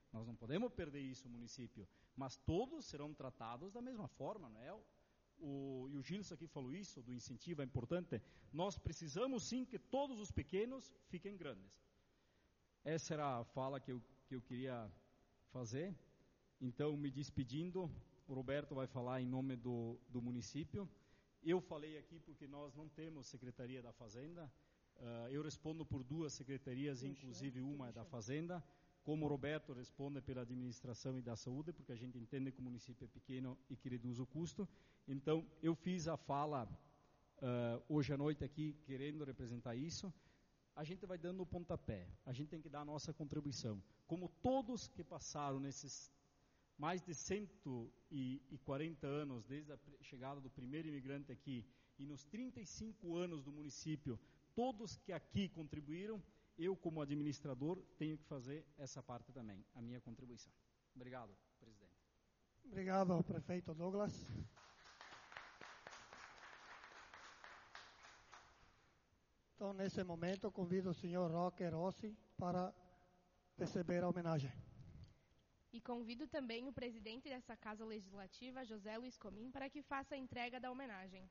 Nós não podemos perder isso, município. Mas todos serão tratados da mesma forma, não é? O, e o Gilson aqui falou isso, do incentivo é importante. Nós precisamos sim que todos os pequenos fiquem grandes. Essa era a fala que eu, que eu queria fazer. Então, me despedindo, o Roberto vai falar em nome do, do município. Eu falei aqui porque nós não temos Secretaria da Fazenda. Uh, eu respondo por duas secretarias, inclusive uma é da Fazenda. Como o Roberto responde pela administração e da saúde, porque a gente entende que o município é pequeno e que reduz o custo. Então, eu fiz a fala uh, hoje à noite aqui, querendo representar isso. A gente vai dando o pontapé, a gente tem que dar a nossa contribuição. Como todos que passaram nesses mais de cento e quarenta anos, desde a chegada do primeiro imigrante aqui, e nos trinta e cinco anos do município, todos que aqui contribuíram, eu, como administrador, tenho que fazer essa parte também, a minha contribuição. Obrigado, presidente. Obrigado ao prefeito Douglas. Então, nesse momento, convido o senhor Roque Rossi para receber a homenagem. E convido também o presidente dessa Casa Legislativa, José Luiz Comim, para que faça a entrega da homenagem.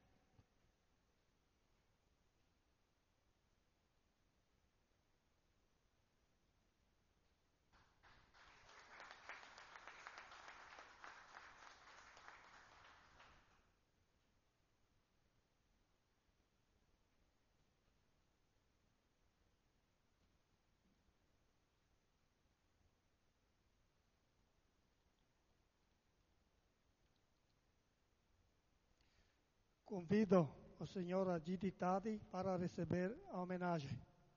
Convido o senhor Agidi Tadi para receber a homenagem.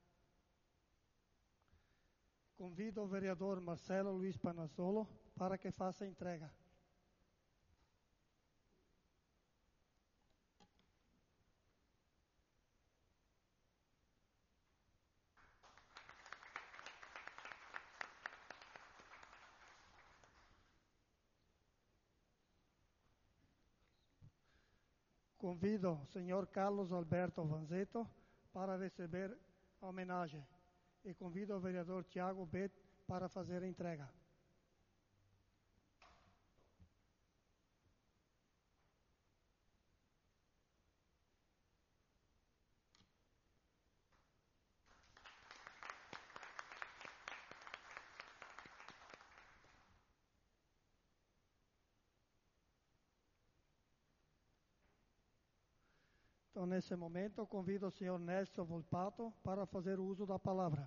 Convido o vereador Marcelo Luiz Panassolo para que faça a entrega. Convido o senhor Carlos Alberto Vanzetto para receber a homenagem. E convido o vereador Tiago Bet para fazer a entrega. Então, nesse momento, convido o senhor Nelson Volpato para fazer uso da palavra.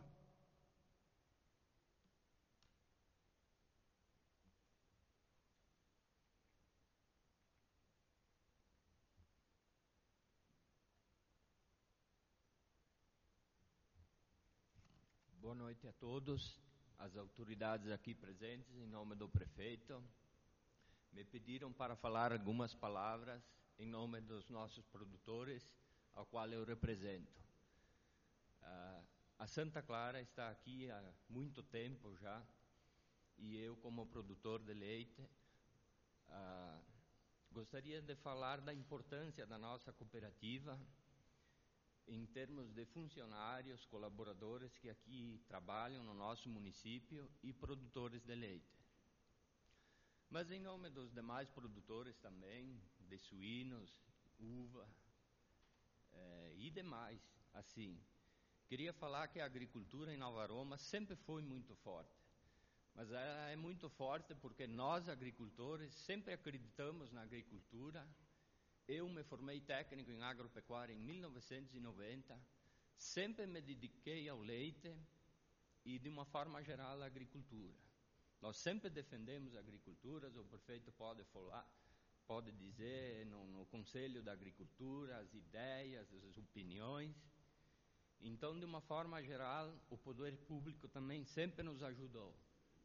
Boa noite a todos, as autoridades aqui presentes, em nome do prefeito. Me pediram para falar algumas palavras em nome dos nossos produtores, ao qual eu represento. Uh, a Santa Clara está aqui há muito tempo já, e eu, como produtor de leite, uh, gostaria de falar da importância da nossa cooperativa em termos de funcionários, colaboradores que aqui trabalham no nosso município e produtores de leite. Mas em nome dos demais produtores também, de suínos, uva eh, e demais, assim, queria falar que a agricultura em Nova Aroma sempre foi muito forte. Mas ela é muito forte porque nós, agricultores, sempre acreditamos na agricultura. Eu me formei técnico em agropecuária em mil novecentos e noventa, sempre me dediquei ao leite e, de uma forma geral, à agricultura. Nós sempre defendemos a agricultura, o prefeito pode falar, pode dizer no, no Conselho da Agricultura as ideias, as opiniões. Então, de uma forma geral, o poder público também sempre nos ajudou.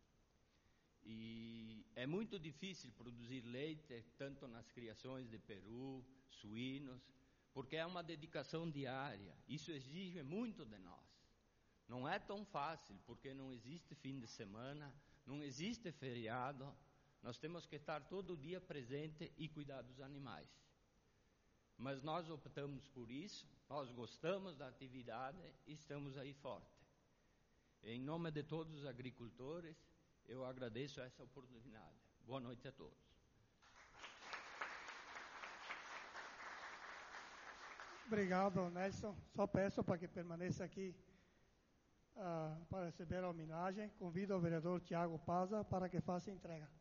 E é muito difícil produzir leite, tanto nas criações de peru, suínos, porque é uma dedicação diária. Isso exige muito de nós. Não é tão fácil, porque não existe fim de semana, não existe feriado. Nós temos que estar todo dia presente e cuidar dos animais. Mas nós optamos por isso, nós gostamos da atividade e estamos aí forte. Em nome de todos os agricultores, Eu agradeço essa oportunidade. Boa noite a todos. Obrigado, Nelson. Só peço para que permaneça aqui uh, para receber a homenagem. Convido o vereador Tiago Paza para que faça a entrega.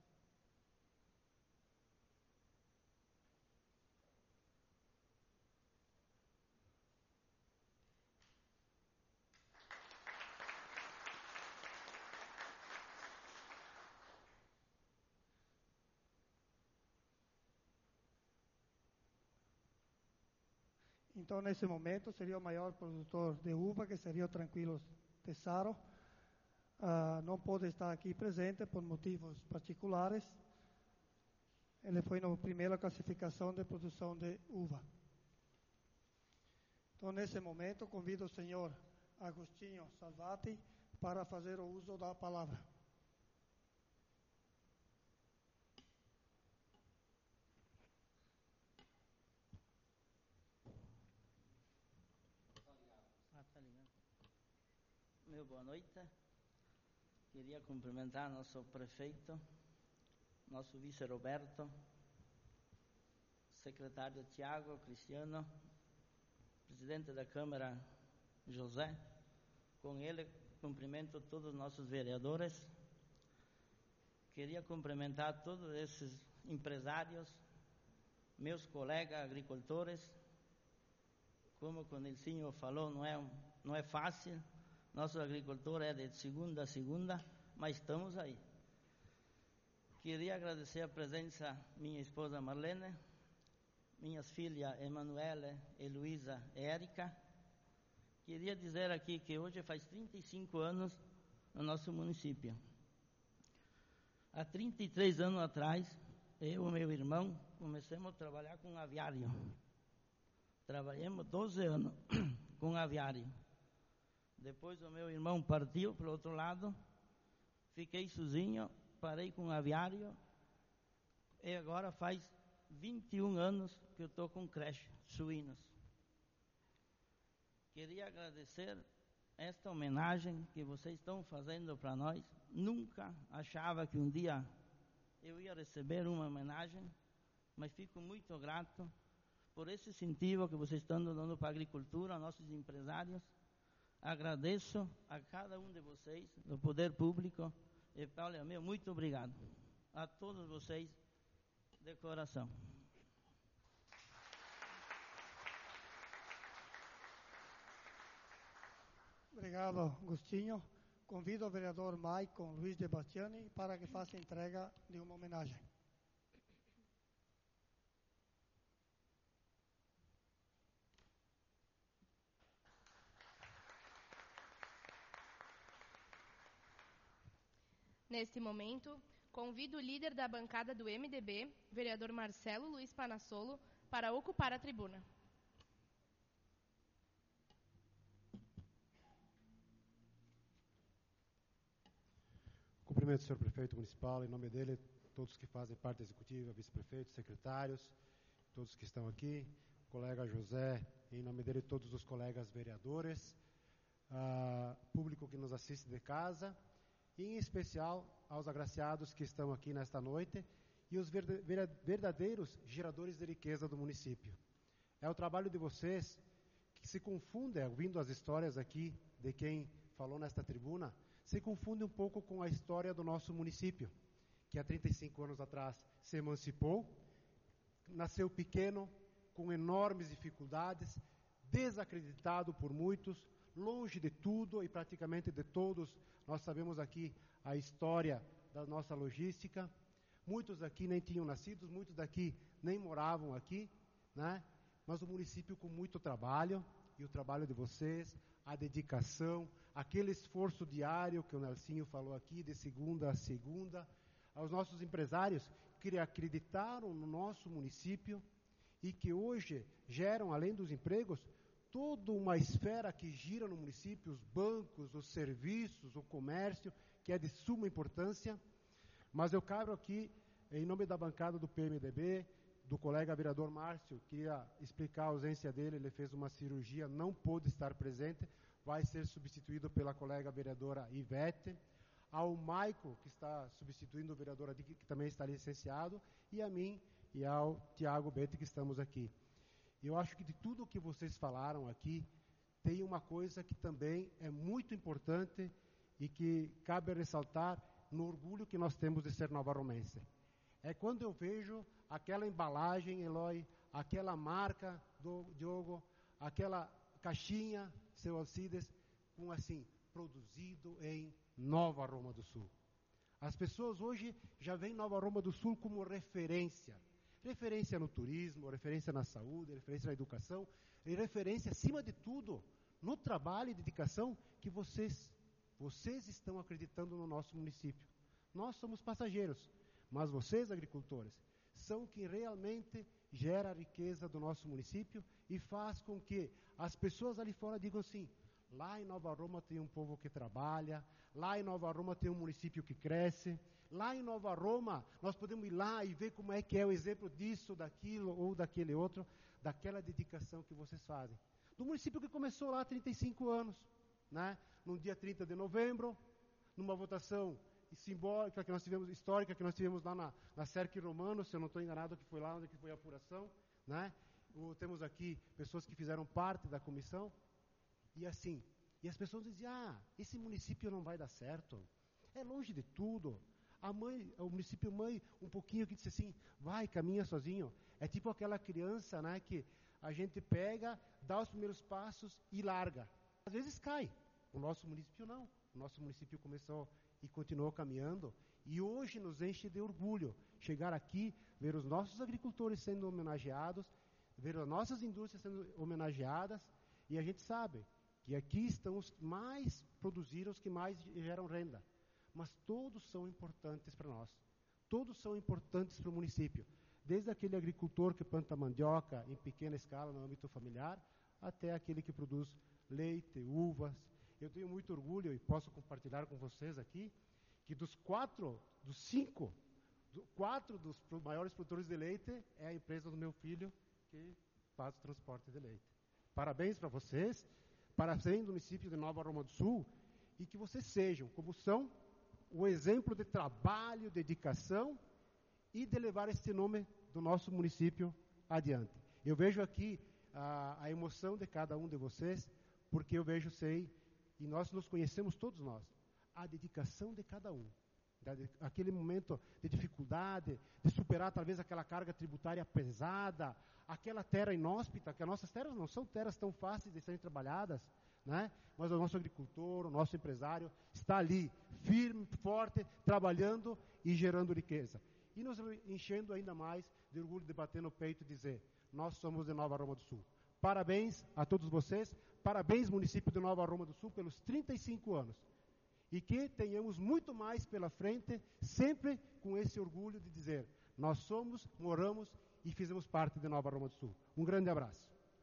Então, nesse momento, seria o maior produtor de uva, que seria o Tranquilos Tessaro. Uh, não pode estar aqui presente por motivos particulares. Ele foi na primeira classificação de produção de uva. Então, nesse momento, convido o senhor Agostinho Salvati para fazer o uso da palavra. Meu boa noite. Queria cumprimentar nosso prefeito, nosso vice Roberto, secretário Tiago Cristiano, presidente da Câmara José. Com ele, cumprimento todos os nossos vereadores. Queria cumprimentar todos esses empresários, meus colegas agricultores. Como o Nilcinho falou, não é, não é fácil. Nosso agricultor é de segunda a segunda, mas estamos aí. Queria agradecer a presença minha esposa Marlene, minhas filhas Emanuele, Heloísa e Érica. Queria dizer aqui que hoje faz trinta e cinco anos no nosso município. Há trinta e três anos atrás, eu e meu irmão começamos a trabalhar com aviário. Trabalhamos doze anos com aviário. Depois o meu irmão partiu para o outro lado, fiquei sozinho, parei com o aviário e agora faz vinte e um anos que eu estou com creche, suínos. Queria agradecer esta homenagem que vocês estão fazendo para nós. Nunca achava que um dia eu ia receber uma homenagem, mas fico muito grato por esse incentivo que vocês estão dando para a agricultura, aos nossos empresários. Agradeço a cada um de vocês, do poder público, e olha, meu, muito obrigado a todos vocês de coração. Obrigado, Agostinho. Convido o vereador Maicon Luiz de Bastiani para que faça a entrega de uma homenagem. Neste momento, convido o líder da bancada do M D B, vereador Marcelo Luiz Panassolo, para ocupar a tribuna. Cumprimento o senhor prefeito municipal, em nome dele, todos que fazem parte executiva, vice-prefeitos, secretários, todos que estão aqui, colega José, em nome dele, todos os colegas vereadores, uh, público que nos assiste de casa, e em especial aos agraciados que estão aqui nesta noite e os verdadeiros geradores de riqueza do município. É o trabalho de vocês que se confunde, ouvindo as histórias aqui de quem falou nesta tribuna, se confunde um pouco com a história do nosso município, que há trinta e cinco anos atrás se emancipou, nasceu pequeno, com enormes dificuldades, desacreditado por muitos, longe de tudo e praticamente de todos. Nós sabemos aqui a história da nossa logística. Muitos aqui nem tinham nascido, muitos daqui nem moravam aqui, né? Mas o município com muito trabalho, e o trabalho de vocês, a dedicação, aquele esforço diário que o Nelsinho falou aqui, de segunda a segunda, aos nossos empresários que acreditaram no nosso município e que hoje geram, além dos empregos, toda uma esfera que gira no município, os bancos, os serviços, o comércio, que é de suma importância. Mas eu quero aqui, em nome da bancada do P M D B, do colega vereador Márcio, queria explicar a ausência dele, ele fez uma cirurgia, não pôde estar presente, vai ser substituído pela colega vereadora Ivete. ao Maico, que está substituindo o vereador Adi, que também está licenciado, e a mim e ao Tiago Bete, que estamos aqui. Eu acho que de tudo o que vocês falaram aqui, tem uma coisa que também é muito importante e que cabe ressaltar no orgulho que nós temos de ser novarromense. É quando eu vejo aquela embalagem, Eloy, aquela marca do Diogo, aquela caixinha, seu Alcides, com assim, produzido em Nova Roma do Sul. As pessoas hoje já veem Nova Roma do Sul como referência. Referência no turismo, referência na saúde, referência na educação, e referência, acima de tudo, no trabalho e dedicação que vocês, vocês estão acreditando no nosso município. Nós somos passageiros, mas vocês, agricultores, são quem realmente gera a riqueza do nosso município e faz com que as pessoas ali fora digam assim, lá em Nova Roma tem um povo que trabalha, lá em Nova Roma tem um município que cresce, lá em Nova Roma nós podemos ir lá e ver como é que é o exemplo disso, daquilo ou daquele outro, daquela dedicação que vocês fazem. Do município que começou lá há trinta e cinco anos, né? No dia trinta de novembro, numa votação simbólica que nós tivemos, histórica que nós tivemos lá na, na Cerque Romano, se eu não estou enganado, que foi lá onde que foi a apuração, né? O, temos aqui pessoas que fizeram parte da comissão, e assim, e as pessoas diziam, ah, esse município não vai dar certo, é longe de tudo. A mãe, o município mãe, um pouquinho que disse assim, vai, caminha sozinho. É tipo aquela criança, né, que a gente pega, dá os primeiros passos e larga. Às vezes cai. O nosso município não. O nosso município começou e continuou caminhando. E hoje nos enche de orgulho chegar aqui, ver os nossos agricultores sendo homenageados, ver as nossas indústrias sendo homenageadas. E a gente sabe que aqui estão os mais produzidos, os que mais geram renda. Mas todos são importantes para nós. Todos são importantes para o município. Desde aquele agricultor que planta mandioca em pequena escala no âmbito familiar, até aquele que produz leite, uvas. Eu tenho muito orgulho e posso compartilhar com vocês aqui, que dos quatro, dos cinco, do, quatro dos pro, maiores produtores de leite é a empresa do meu filho que faz o transporte de leite. Parabéns para vocês, parabéns do município de Nova Roma do Sul, e que vocês sejam, como são, o exemplo de trabalho, dedicação e de levar este nome do nosso município adiante. Eu vejo aqui a, a emoção de cada um de vocês, porque eu vejo, sei, e nós nos conhecemos todos nós, a dedicação de cada um. Da, de, aquele momento de dificuldade, de superar talvez aquela carga tributária pesada, aquela terra inóspita, que as nossas terras não são terras tão fáceis de serem trabalhadas, né? Mas o nosso agricultor, o nosso empresário está ali, firme, forte, trabalhando e gerando riqueza. E nos enchendo ainda mais de orgulho de bater no peito e dizer, nós somos de Nova Roma do Sul. Parabéns a todos vocês, parabéns município de Nova Roma do Sul pelos trinta e cinco anos. E que tenhamos muito mais pela frente, sempre com esse orgulho de dizer, nós somos, moramos e fizemos parte de Nova Roma do Sul. Um grande abraço.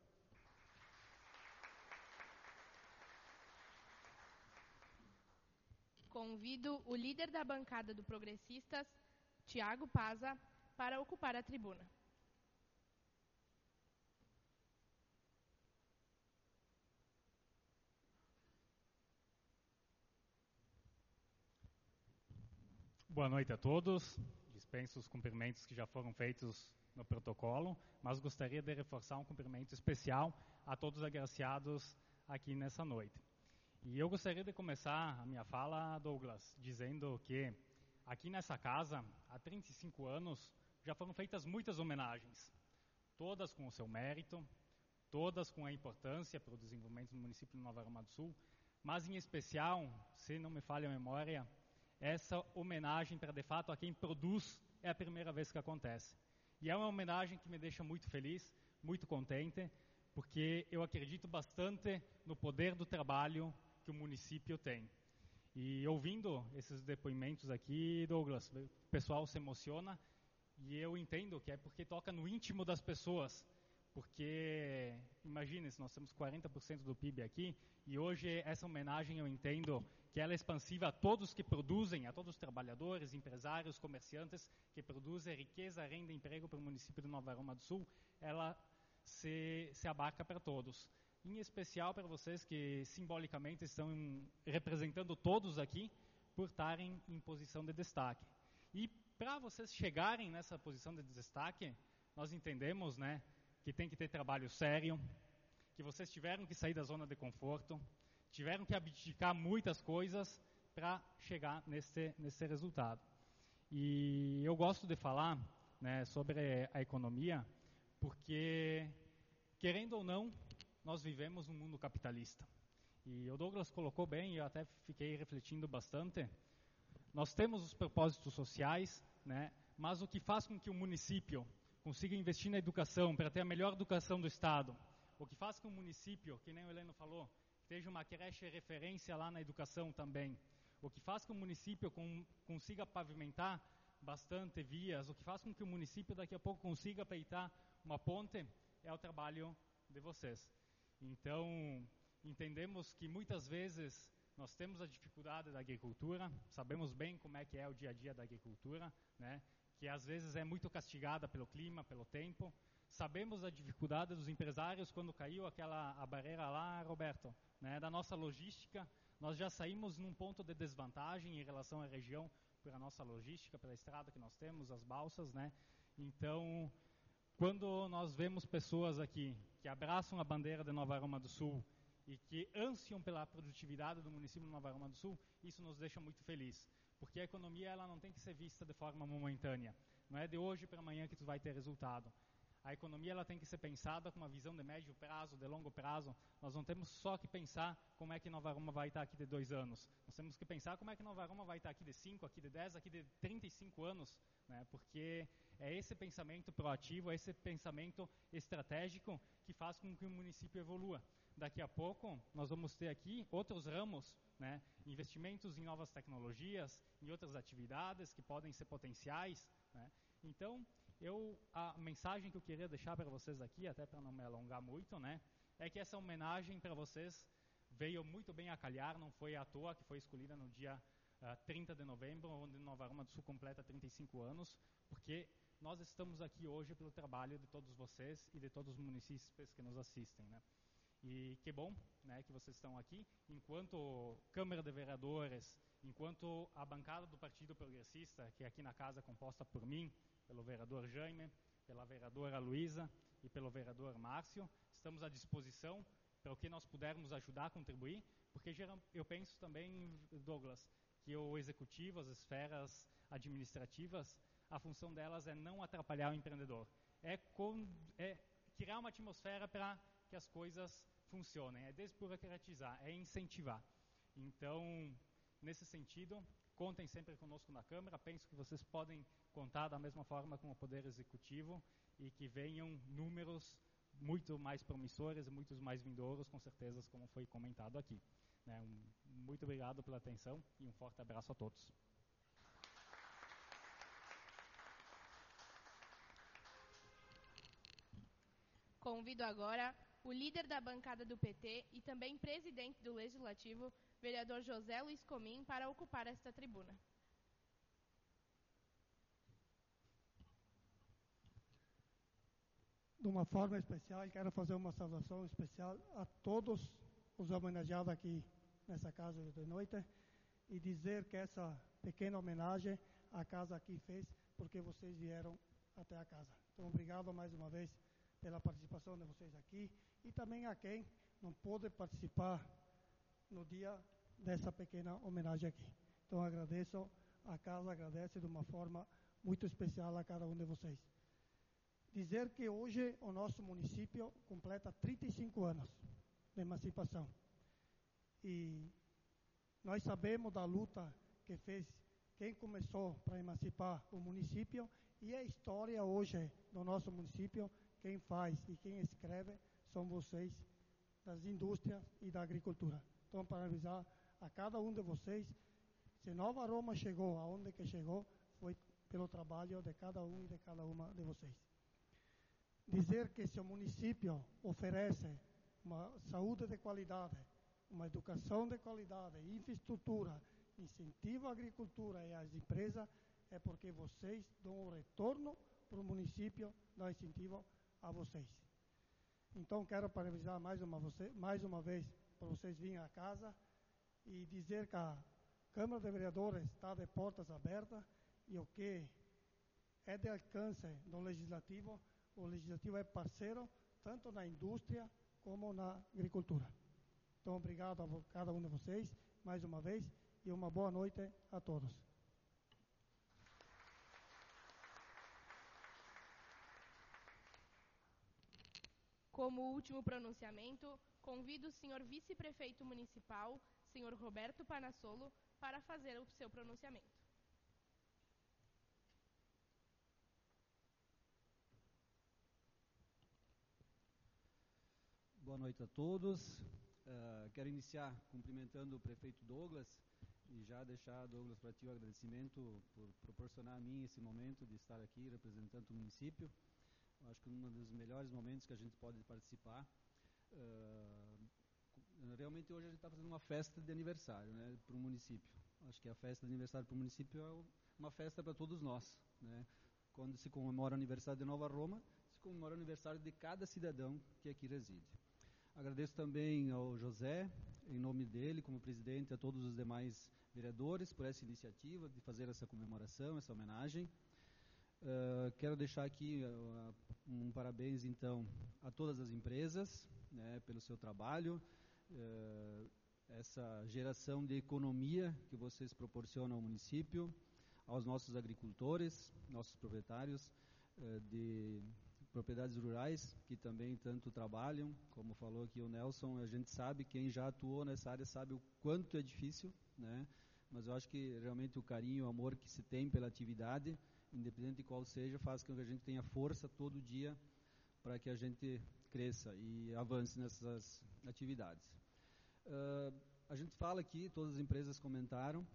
Convido o líder da bancada do Progressistas, Tiago Paza, para ocupar a tribuna. Boa noite a todos. Dispenso os cumprimentos que já foram feitos no protocolo, mas gostaria de reforçar um cumprimento especial a todos os agraciados aqui nessa noite. E eu gostaria de começar a minha fala, Douglas, dizendo que aqui nessa casa, há trinta e cinco anos, já foram feitas muitas homenagens, todas com o seu mérito, todas com a importância para o desenvolvimento do município de Nova Roma do Sul, mas em especial, se não me falha a memória, essa homenagem para, de fato, a quem produz é a primeira vez que acontece. E é uma homenagem que me deixa muito feliz, muito contente, porque eu acredito bastante no poder do trabalho que o município tem. E ouvindo esses depoimentos aqui, Douglas, o pessoal se emociona e eu entendo que é porque toca no íntimo das pessoas. Porque, imagine-se, nós temos quarenta por cento do P I B aqui e hoje essa homenagem eu entendo que ela é expansiva a todos que produzem, a todos os trabalhadores, empresários, comerciantes que produzem riqueza, renda e emprego para o município de Nova Roma do Sul, ela se, se abarca para todos. Em especial para vocês que simbolicamente estão representando todos aqui, por estarem em posição de destaque. E para vocês chegarem nessa posição de destaque, nós entendemos, né, que tem que ter trabalho sério, que vocês tiveram que sair da zona de conforto, tiveram que abdicar muitas coisas para chegar nesse, nesse resultado. E eu gosto de falar, né, sobre a economia, porque, querendo ou não, nós vivemos num mundo capitalista. E o Douglas colocou bem, e eu até fiquei refletindo bastante. Nós temos os propósitos sociais, né, mas o que faz com que o município consiga investir na educação para ter a melhor educação do Estado, o que faz com que o município, que nem o Heleno falou, seja uma creche referência lá na educação também, o que faz com que o município com, consiga pavimentar bastante vias, o que faz com que o município daqui a pouco consiga peitar uma ponte, é o trabalho de vocês. Então, entendemos que muitas vezes nós temos a dificuldade da agricultura, sabemos bem como é que é o dia a dia da agricultura, né, que às vezes é muito castigada pelo clima, pelo tempo. Sabemos a dificuldade dos empresários quando caiu aquela a barreira lá, Roberto, né, da nossa logística. Nós já saímos num ponto de desvantagem em relação à região pela nossa logística, pela estrada que nós temos, as balsas, né. Então, quando nós vemos pessoas aqui que abraçam a bandeira de Nova Aroma do Sul e que ansiam pela produtividade do município de Nova Aroma do Sul, isso nos deixa muito felizes. Porque a economia ela não tem que ser vista de forma momentânea. Não é de hoje para amanhã que tu vai ter resultado. A economia ela tem que ser pensada com uma visão de médio prazo, de longo prazo. Nós não temos só que pensar como é que Nova Aroma vai estar aqui de dois anos. Nós temos que pensar como é que Nova Aroma vai estar aqui de cinco, aqui de dez, aqui de trinta e cinco anos. Né? Porque é esse pensamento proativo, é esse pensamento estratégico que faz com que o município evolua. Daqui a pouco nós vamos ter aqui outros ramos, né, investimentos em novas tecnologias, em outras atividades que podem ser potenciais. Né. Então, eu, a mensagem que eu queria deixar para vocês aqui, até para não me alongar muito, né, é que essa homenagem para vocês veio muito bem a calhar, não foi à toa que foi escolhida no dia uh, trinta de novembro, onde Nova Aroma do Sul completa trinta e cinco anos, porque nós estamos aqui hoje pelo trabalho de todos vocês e de todos os municípios que nos assistem, né. E que bom, né, que vocês estão aqui. Enquanto Câmara de Vereadores, enquanto a bancada do Partido Progressista, que é aqui na casa composta por mim, pelo vereador Jaime, pela vereadora Luísa e pelo vereador Márcio, estamos à disposição para o que nós pudermos ajudar, contribuir, porque geral, eu penso também, Douglas, que o executivo, as esferas administrativas, a função delas é não atrapalhar o empreendedor, é, com, é criar uma atmosfera para que as coisas funcionem, é desburocratizar, é incentivar. Então, nesse sentido, contem sempre conosco na Câmara, penso que vocês podem contar da mesma forma com o Poder Executivo e que venham números muito mais promissores e muitos mais vindouros, com certeza, como foi comentado aqui. Né? Um, muito obrigado pela atenção e um forte abraço a todos. Convido agora o líder da bancada do P T e também presidente do Legislativo, vereador José Luiz Comim, para ocupar esta tribuna. De uma forma especial, quero fazer uma saudação especial a todos os homenageados aqui nessa casa de noite e dizer que essa pequena homenagem a casa aqui fez porque vocês vieram até a casa. Então, obrigado mais uma vez pela participação de vocês aqui e também a quem não pôde participar no dia dessa pequena homenagem aqui. Então, agradeço, a casa agradece de uma forma muito especial a cada um de vocês. Dizer que hoje o nosso município completa trinta e cinco anos de emancipação. E nós sabemos da luta que fez quem começou para emancipar o município e a história hoje do nosso município, quem faz e quem escreve são vocês das indústrias e da agricultura. Então, parabenizar a cada um de vocês. Se Nova Aroma chegou aonde que chegou, foi pelo trabalho de cada um e de cada uma de vocês. Dizer que se o município oferece uma saúde de qualidade, uma educação de qualidade, infraestrutura, incentivo à agricultura e às empresas, é porque vocês dão um retorno para o município, dão incentivo a vocês. Então, quero parabenizar mais uma, você, mais uma vez para vocês virem à casa e dizer que a Câmara de Vereadores está de portas abertas e o que é de alcance do Legislativo, o Legislativo é parceiro tanto na indústria como na agricultura. Então, obrigado a cada um de vocês, mais uma vez, e uma boa noite a todos. Como último pronunciamento, convido o senhor vice-prefeito municipal, senhor Roberto Panassolo, para fazer o seu pronunciamento. Boa noite a todos. Uh, quero iniciar cumprimentando o prefeito Douglas e já deixar, Douglas, para ti o agradecimento por proporcionar a mim esse momento de estar aqui representando o município. Eu acho que um dos melhores momentos que a gente pode participar. Uh, realmente hoje a gente está fazendo uma festa de aniversário, né, para o município. Acho que a festa de aniversário para o município é uma festa para todos nós, né? Quando se comemora o aniversário de Nova Roma, se comemora o aniversário de cada cidadão que aqui reside. Agradeço também ao José, em nome dele, como presidente, a todos os demais vereadores por essa iniciativa de fazer essa comemoração, essa homenagem. Uh, quero deixar aqui uh, um parabéns, então, a todas as empresas, né, pelo seu trabalho, uh, essa geração de economia que vocês proporcionam ao município, aos nossos agricultores, nossos proprietários uh, de propriedades rurais, que também tanto trabalham, como falou aqui o Nelson, a gente sabe, quem já atuou nessa área sabe o quanto é difícil, né? Mas eu acho que realmente o carinho, o amor que se tem pela atividade, independente de qual seja, faz com que a gente tenha força todo dia para que a gente cresça e avance nessas atividades. Uh, a gente fala aqui, todas as empresas comentaram,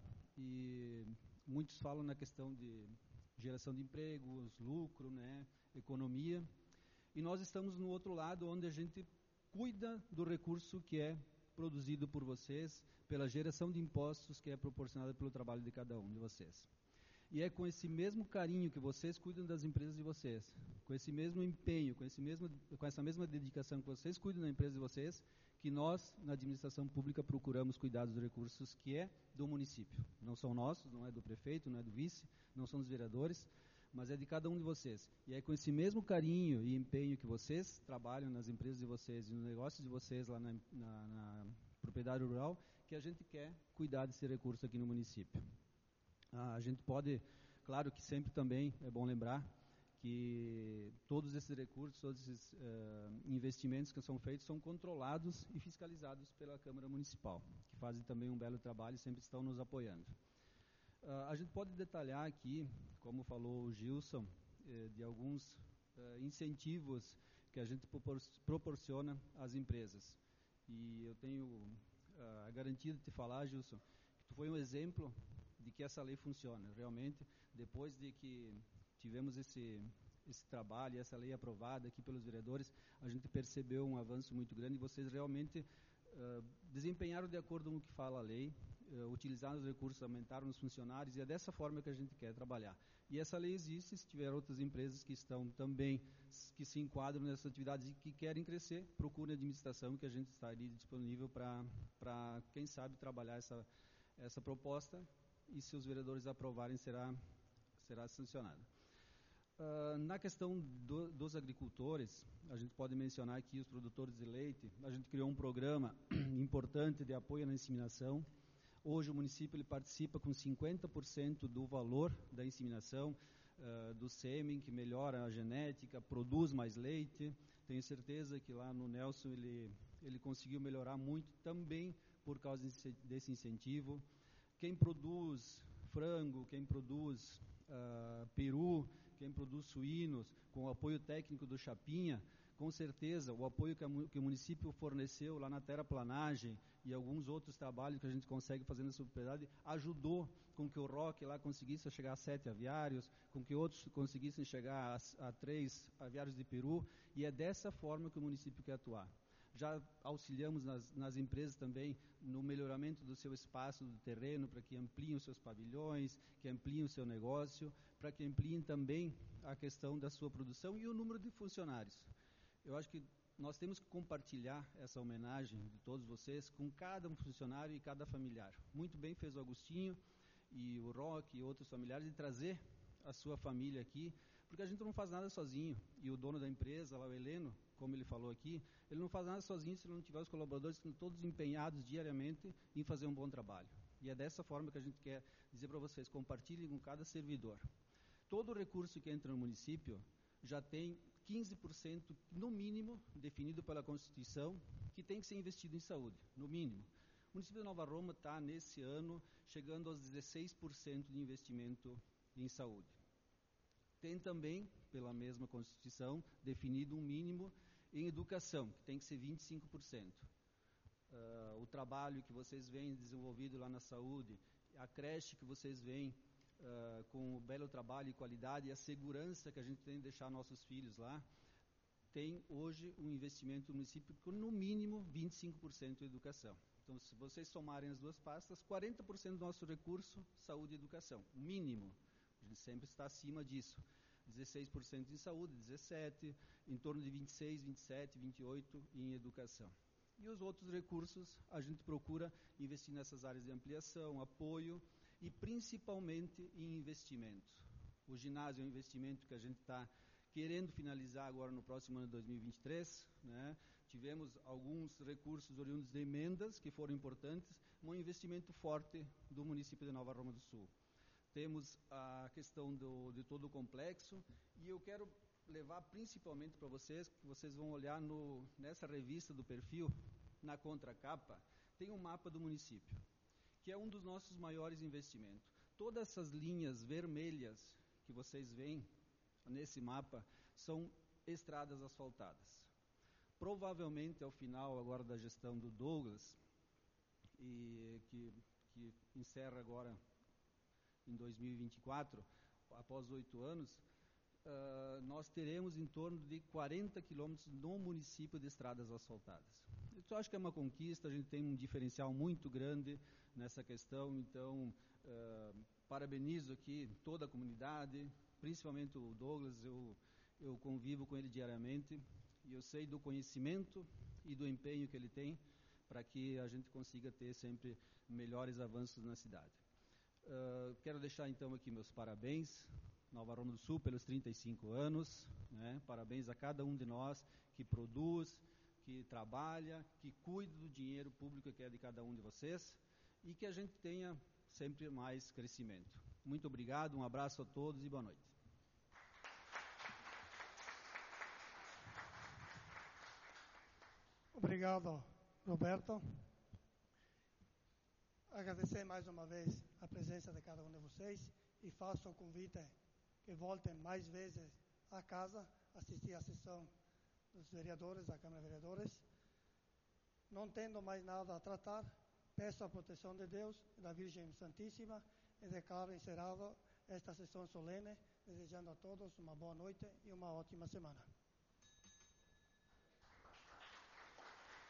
e muitos falam na questão de geração de empregos, lucro, né, economia, e nós estamos no outro lado, onde a gente cuida do recurso que é produzido por vocês, pela geração de impostos que é proporcionada pelo trabalho de cada um de vocês. E é com esse mesmo carinho que vocês cuidam das empresas de vocês, com esse mesmo empenho, com, esse mesmo, com essa mesma dedicação que vocês cuidam da empresa de vocês, que nós, na administração pública, procuramos cuidar dos recursos que é do município. Não são nossos, não é do prefeito, não é do vice, não são dos vereadores, mas é de cada um de vocês. E é com esse mesmo carinho e empenho que vocês trabalham nas empresas de vocês e nos negócios de vocês lá na, na, na propriedade rural, que a gente quer cuidar desse recurso aqui no município. Ah, a gente pode, claro que sempre também é bom lembrar que todos esses recursos, todos esses uh, investimentos que são feitos são controlados e fiscalizados pela Câmara Municipal, que fazem também um belo trabalho e sempre estão nos apoiando. Uh, a gente pode detalhar aqui, como falou o Gilson, eh, de alguns uh, incentivos que a gente propor proporciona às empresas. E eu tenho uh, a garantia de te falar, Gilson, que tu foi um exemplo de que essa lei funciona. Realmente, depois de que tivemos esse, esse trabalho, essa lei aprovada aqui pelos vereadores, a gente percebeu um avanço muito grande e vocês realmente uh, desempenharam de acordo com o que fala a lei, uh, utilizaram os recursos, aumentaram os funcionários e é dessa forma que a gente quer trabalhar. E essa lei existe, se tiver outras empresas que estão também, que se enquadram nessas atividades e que querem crescer, procurem a administração que a gente está ali disponível para, quem sabe, trabalhar essa, essa proposta e se os vereadores aprovarem será, será sancionado. Uh, na questão do, dos agricultores, a gente pode mencionar aqui os produtores de leite. A gente criou um programa importante de apoio na inseminação. Hoje o município ele participa com cinquenta por cento do valor da inseminação, uh, do sêmen, que melhora a genética, produz mais leite. Tenho certeza que lá no Nelson ele, ele conseguiu melhorar muito também por causa desse, desse incentivo. Quem produz frango, quem produz uh, peru, quem produz suínos, com o apoio técnico do Chapinha, com certeza o apoio que, a, que o município forneceu lá na terraplanagem e alguns outros trabalhos que a gente consegue fazer nessa propriedade, ajudou com que o Roque lá conseguisse chegar a sete aviários, com que outros conseguissem chegar a, a três aviários de peru, e é dessa forma que o município quer atuar. Já auxiliamos nas, nas empresas também no melhoramento do seu espaço, do terreno, para que ampliem os seus pavilhões, que ampliem o seu negócio, para que ampliem também a questão da sua produção e o número de funcionários. Eu acho que nós temos que compartilhar essa homenagem de todos vocês com cada um funcionário e cada familiar. Muito bem fez o Agostinho e o Roque e outros familiares de trazer a sua família aqui, porque a gente não faz nada sozinho. E o dono da empresa, lá o Heleno, como ele falou aqui, ele não faz nada sozinho se não tiver os colaboradores que estão todos empenhados diariamente em fazer um bom trabalho. E é dessa forma que a gente quer dizer para vocês, compartilhem com cada servidor. Todo recurso que entra no município já tem quinze por cento, no mínimo, definido pela Constituição, que tem que ser investido em saúde, no mínimo. O município de Nova Roma está, nesse ano, chegando aos dezesseis por cento de investimento em saúde. Tem também, pela mesma Constituição, definido um mínimo em educação, que tem que ser vinte e cinco por cento. Uh, o trabalho que vocês veem desenvolvido lá na saúde, a creche que vocês veem uh, com o belo trabalho e qualidade e a segurança que a gente tem de deixar nossos filhos lá, tem hoje um investimento no município com, no mínimo, vinte e cinco por cento em educação. Então, se vocês somarem as duas pastas, quarenta por cento do nosso recurso, saúde e educação, mínimo. A gente sempre está acima disso. dezesseis por cento em saúde, dezessete por cento, em torno de vinte e seis, vinte e sete, vinte e oito por cento em educação. E os outros recursos a gente procura investir nessas áreas de ampliação, apoio e principalmente em investimentos. O ginásio é um investimento que a gente está querendo finalizar agora no próximo ano de dois mil e vinte e três, né? Tivemos alguns recursos oriundos de emendas que foram importantes, um investimento forte do município de Nova Roma do Sul. Temos a questão do, de todo o complexo, e eu quero levar principalmente para vocês, que vocês vão olhar no, nessa revista do perfil, na contracapa, tem um mapa do município, que é um dos nossos maiores investimentos. Todas essas linhas vermelhas que vocês veem nesse mapa são estradas asfaltadas. Provavelmente, ao final agora da gestão do Douglas, e que, que encerra agora em dois mil e vinte e quatro, após oito anos, uh, nós teremos em torno de quarenta quilômetros no município de estradas asfaltadas. Eu acho que é uma conquista, a gente tem um diferencial muito grande nessa questão, então uh, parabenizo aqui toda a comunidade, principalmente o Douglas, eu, eu convivo com ele diariamente, e eu sei do conhecimento e do empenho que ele tem para que a gente consiga ter sempre melhores avanços na cidade. Uh, quero deixar então aqui meus parabéns, Nova Roma do Sul, pelos trinta e cinco anos, né? Parabéns a cada um de nós que produz, que trabalha, que cuida do dinheiro público que é de cada um de vocês, e que a gente tenha sempre mais crescimento. Muito obrigado, um abraço a todos e boa noite. Obrigado, Roberto. Agradecer mais uma vez a presença de cada um de vocês e faço o convite que voltem mais vezes à casa, assistir à sessão dos vereadores, da Câmara de Vereadores. Não tendo mais nada a tratar, peço a proteção de Deus e da Virgem Santíssima e declaro encerrado esta sessão solene, desejando a todos uma boa noite e uma ótima semana.